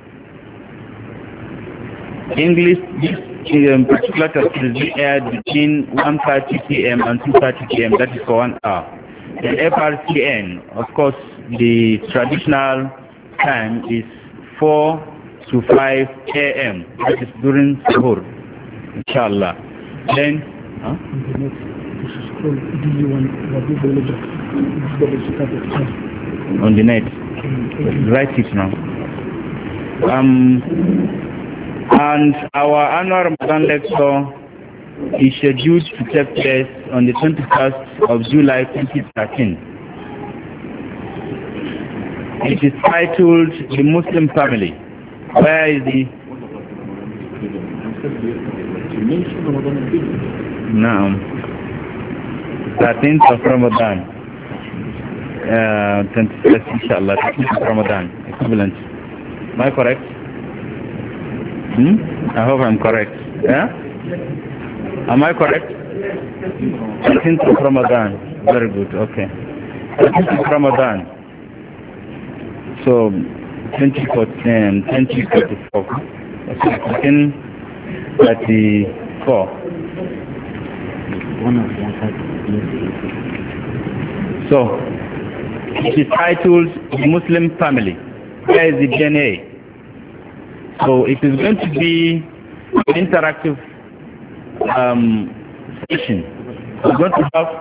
English, this in particular tafsir is being aired between one thirty p m and two thirty p m That is for one hour. Then F R C N, of course, the traditional time is four to five a m That is during Sahur, inshallah. Then, huh? On the net. Write it now. Um, and our annual Ramadan lecture is scheduled to take place on the twenty-first of July twenty thirteen. It is titled The Muslim Family. Where is the... Now, thirteenth of Ramadan. Uh, twenty-first, inshallah, thirteenth of Ramadan, equivalent. Am I correct? Hmm? I hope I'm correct. Yeah? Am I correct? thirteenth of Ramadan. Very good, okay. thirteenth of Ramadan. So, twenty fourteen, twenty thirty-four. fifteen thirty-four. So, it is titled The Muslim Family. Where is the D N A? So it is going to be an interactive um, session. We're going to have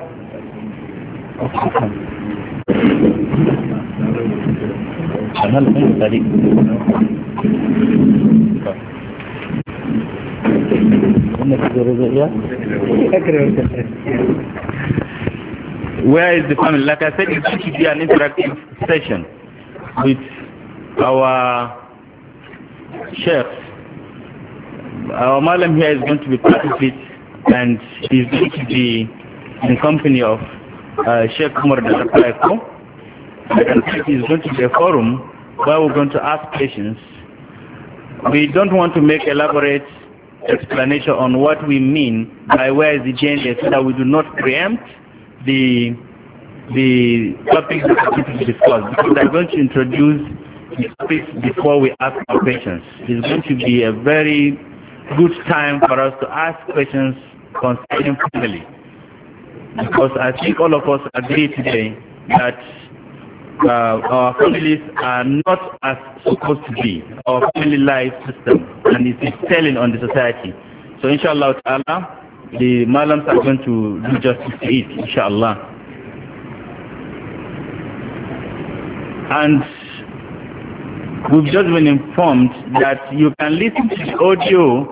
where is the family? Like I said, it's going to be an interactive session with our chefs. Our Malam here is going to be part of it, and he's going to be in company of uh, Sheikh Umar Dalapaiko. And it's going to be a forum where we're going to ask questions. We don't want to make elaborate explanation on what we mean by where is the journey, so that we do not preempt the the topics that are going to be discussed, because I'm going to introduce the topics before we ask our questions. It's going to be a very good time for us to ask questions concerning family, because I think all of us agree today that uh, our families are not as supposed to be, our family life system, and it is telling on the society. So inshallah ta'ala, the Malams are going to do justice to it, inshallah. And we've just been informed that you can listen to the audio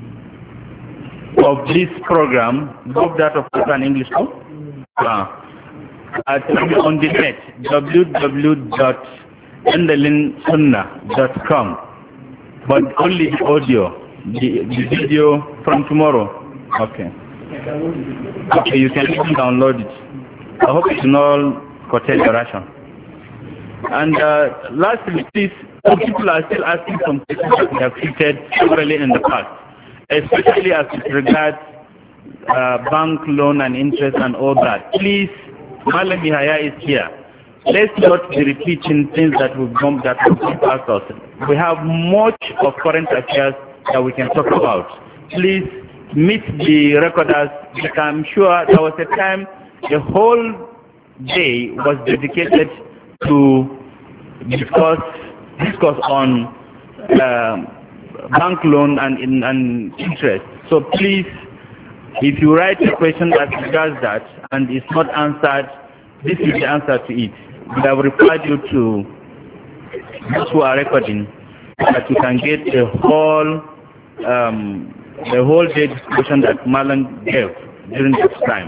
of this program, both that of Quran and English, uh, at, on the net, w w w dot endalin sunnah dot com, but only the audio, the, the video from tomorrow. Okay. Okay, you can even download it. I hope it's not curtail your ration. And uh, lastly, please, some people are still asking some questions that we have treated severally in the past, especially as it regards uh, bank loan and interest and all that. Please, Malam Yahya is here. Let's not be repeating things that we've gone that have gone past us. We have much of current affairs that we can talk about. Please meet the recorders. I'm sure there was a time the whole day was dedicated to discuss discuss on uh, bank loan and, and interest. So please, if you write a question that regards that and it's not answered, this is the answer to it. We have replied you to those who are recording, so that you can get a whole um, the whole day discussion that Malan gave during this time.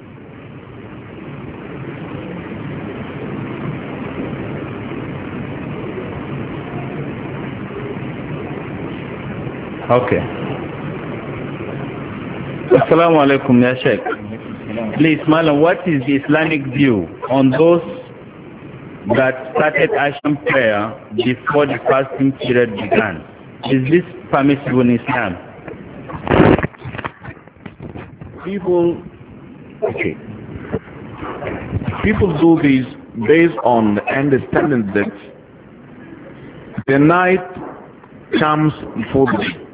Okay. Assalamu alaikum, Ya Sheikh. Please, Malam, what is the Islamic view on those that started Asham prayer before the fasting period began? Is this permissible in Islam? People, okay. People do this based on the understanding that the night comes before the day.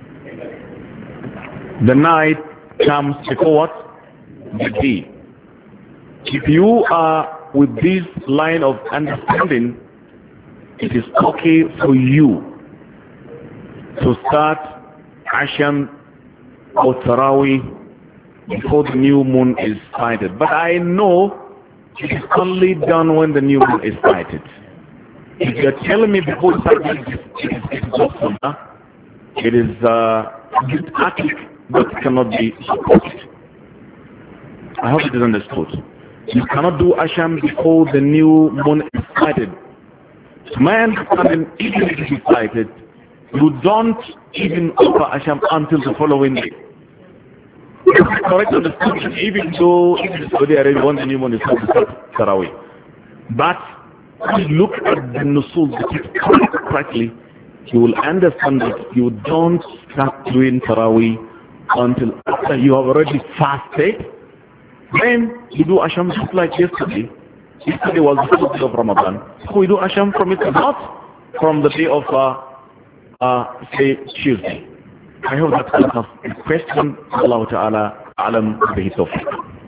The night comes before what? The day. If you are with this line of understanding, it is okay for you to start Asham or Taraweeh before the new moon is sighted. But I know it is only done when the new moon is sighted. If you're telling me before it's sighted, it is, it is just sunnah. It is uh, bid'atic, but cannot be supported. I hope it is understood. You cannot do Asham before the new moon is sighted. To my understanding, even if it is sighted, you don't even offer Asham until the following day. Correct understanding, even though even Saudi Arabia when the new moon is sighted, Taraweeh. But if you look at the Nusul, the text correctly, you will understand that you don't start doing Taraweeh until after you have already fasted. Then you do Asham just like yesterday. Yesterday was the first day of Ramadan. So we do Asham from it, not from the day of, uh, uh, say, Tuesday. I hope that answers the question. Allah Ta'ala, Alam bihi tawfiq.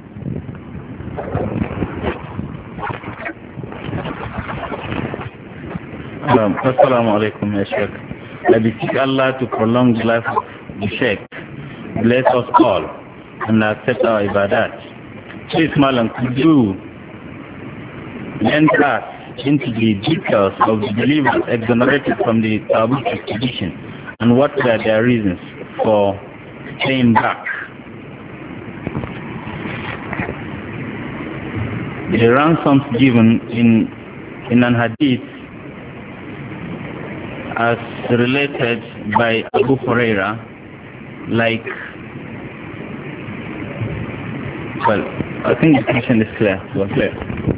Um, Assalamu alaikum, Ya Sheikh. I beseech Allah to prolong the life of the Sheikh, bless us all, and accept our ibadat. Please, Malam, could you lend us into the details of the believers exonerated from the Tabuk expedition, and what were their reasons for staying back? The ransoms given in in an hadith as related by Abu Huraira, like, well, I think the question is clear. Well, clear.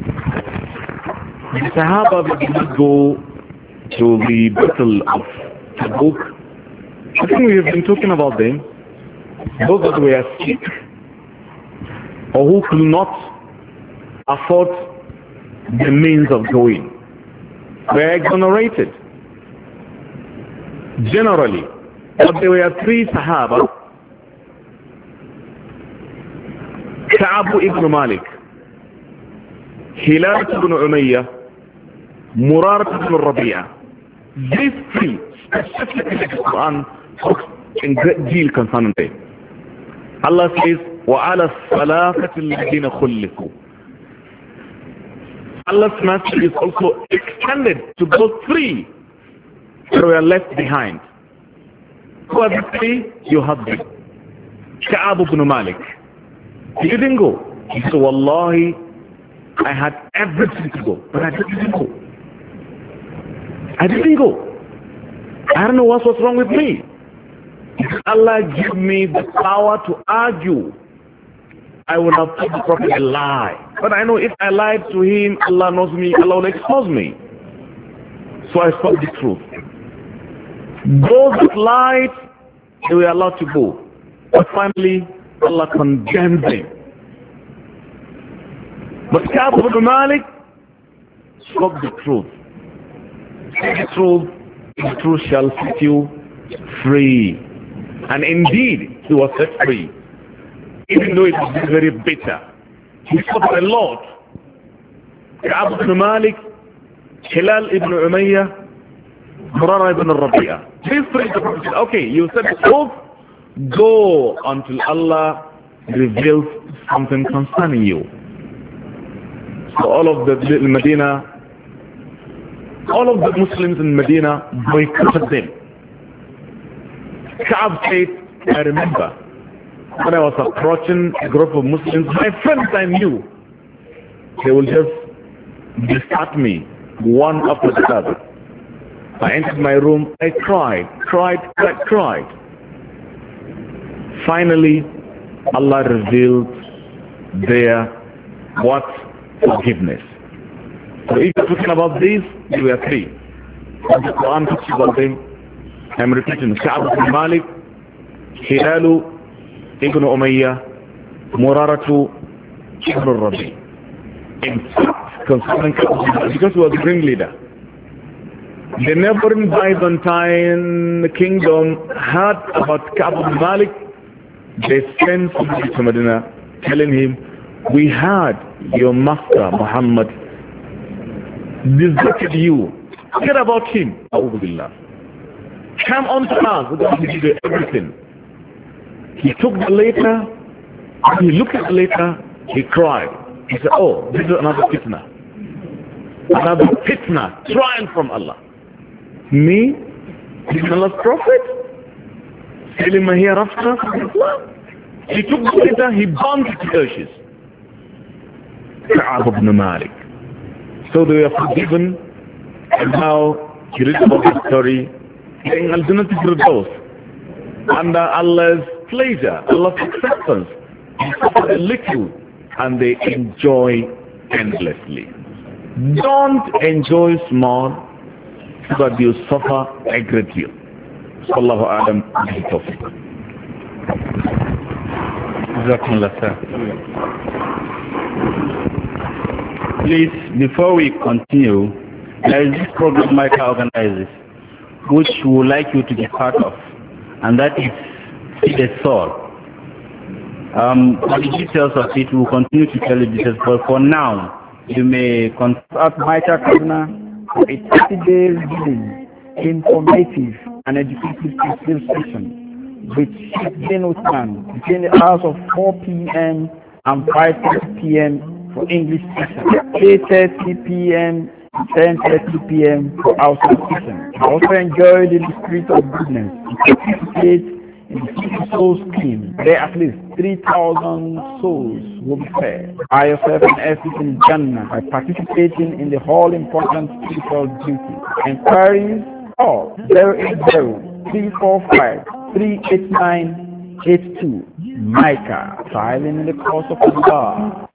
The Sahaba did not go to the battle of Tabuk I think we have been talking about them. Those that were sick or who could not afford the means of going were exonerated. Generally, but there were three Sahaba: Ka'ab ibn Malik, Hilal ibn Umayyah, Murarah ibn Rabi'ah. These three specifically the Quran talks in great deal concerning them. Allah says, وَعَلَى الثَّلَاثَةِ الَّذِينَ خُلِّفُوا. Allah's mercy is also extended to those three that were left behind. Who are the three? You have them. Ka'ab ibn Malik. He didn't go. He said, Wallahi, I had everything to go, but I didn't go. I didn't go. I don't know what was wrong with me. Allah give me the power to argue. I would have told the Prophet a lie. But I know if I lied to him, Allah knows me, Allah will expose me. So I spoke the truth. Those that lied, they were allowed to go. But finally, Allah condemned them. But Ka'ab ibn Malik spoke the truth. Say the truth, the truth shall set you free. And indeed, he was set free. Even though it was very bitter. He suffered a lot. Ka'ab ibn Malik, Hilal ibn Umayyah, Murarah ibn Rabi'ah. These three, the Prophet said, okay, you said the truth, go until Allah reveals something concerning you. So all of the little Medina, all of the Muslims in Medina boycotted them. Ka'ab said, I remember when I was approaching a group of Muslims, my friends I knew, they will just distract me one after the other. I entered my room, I cried, cried, cried, cried. Finally, Allah revealed their what? Forgiveness. So if you're talking about these, there were three. And the Quran talks about them. I'm repeating. Ka'ab ibn Malik, Hilal ibn Umayyah, Murarah ibn Rabi. In fact, concerning Ka'ab, because he was the ringleader, the neighboring Byzantine kingdom heard about Ka'ab ibn Malik. They sent somebody to Medina telling him, we heard your master Muhammad deserted you. Forget about him. A'udhu billah. Come on to us. We're going to give you everything. He took the letter. When he looked at the letter, he cried. He said, oh, this is another fitna. Another fitna. Trial from Allah. Me? He's Allah's prophet? Telling my hereafter? He took the letter, he burned it to ashes. Ka'ab ibn Malik. So they were forgiven, and now he read about the story, saying Al-Jannah Firdaus, under Allah's pleasure, Allah's acceptance. He suffered a little, and they enjoy endlessly. Don't enjoy small, so that you suffer a great deal. Sallallahu alam bihi tawfiq. Jazakumullah khair. Please, before we continue, there is this program Micah organizes, which we would like you to be part of, and that is Feed a Soul. Um, for the details of it, we will continue to tell you details, but for now, you may contact Micah Kaduna for a thirty-day reading, informative and educative session with Sheikh Bin Uthman between the hours of four p m and five thirty p m for English session, eight thirty p m ten thirty p m for outside session. I also enjoy the spirit of goodness to participate in the City Soul scheme. There at least three thousand souls will be fed by yourself and everything in Jannah by participating in the whole important spiritual duty. Inquiries call zero eight zero three four five three eight nine eight two. Micah, silent in the cause of Allah.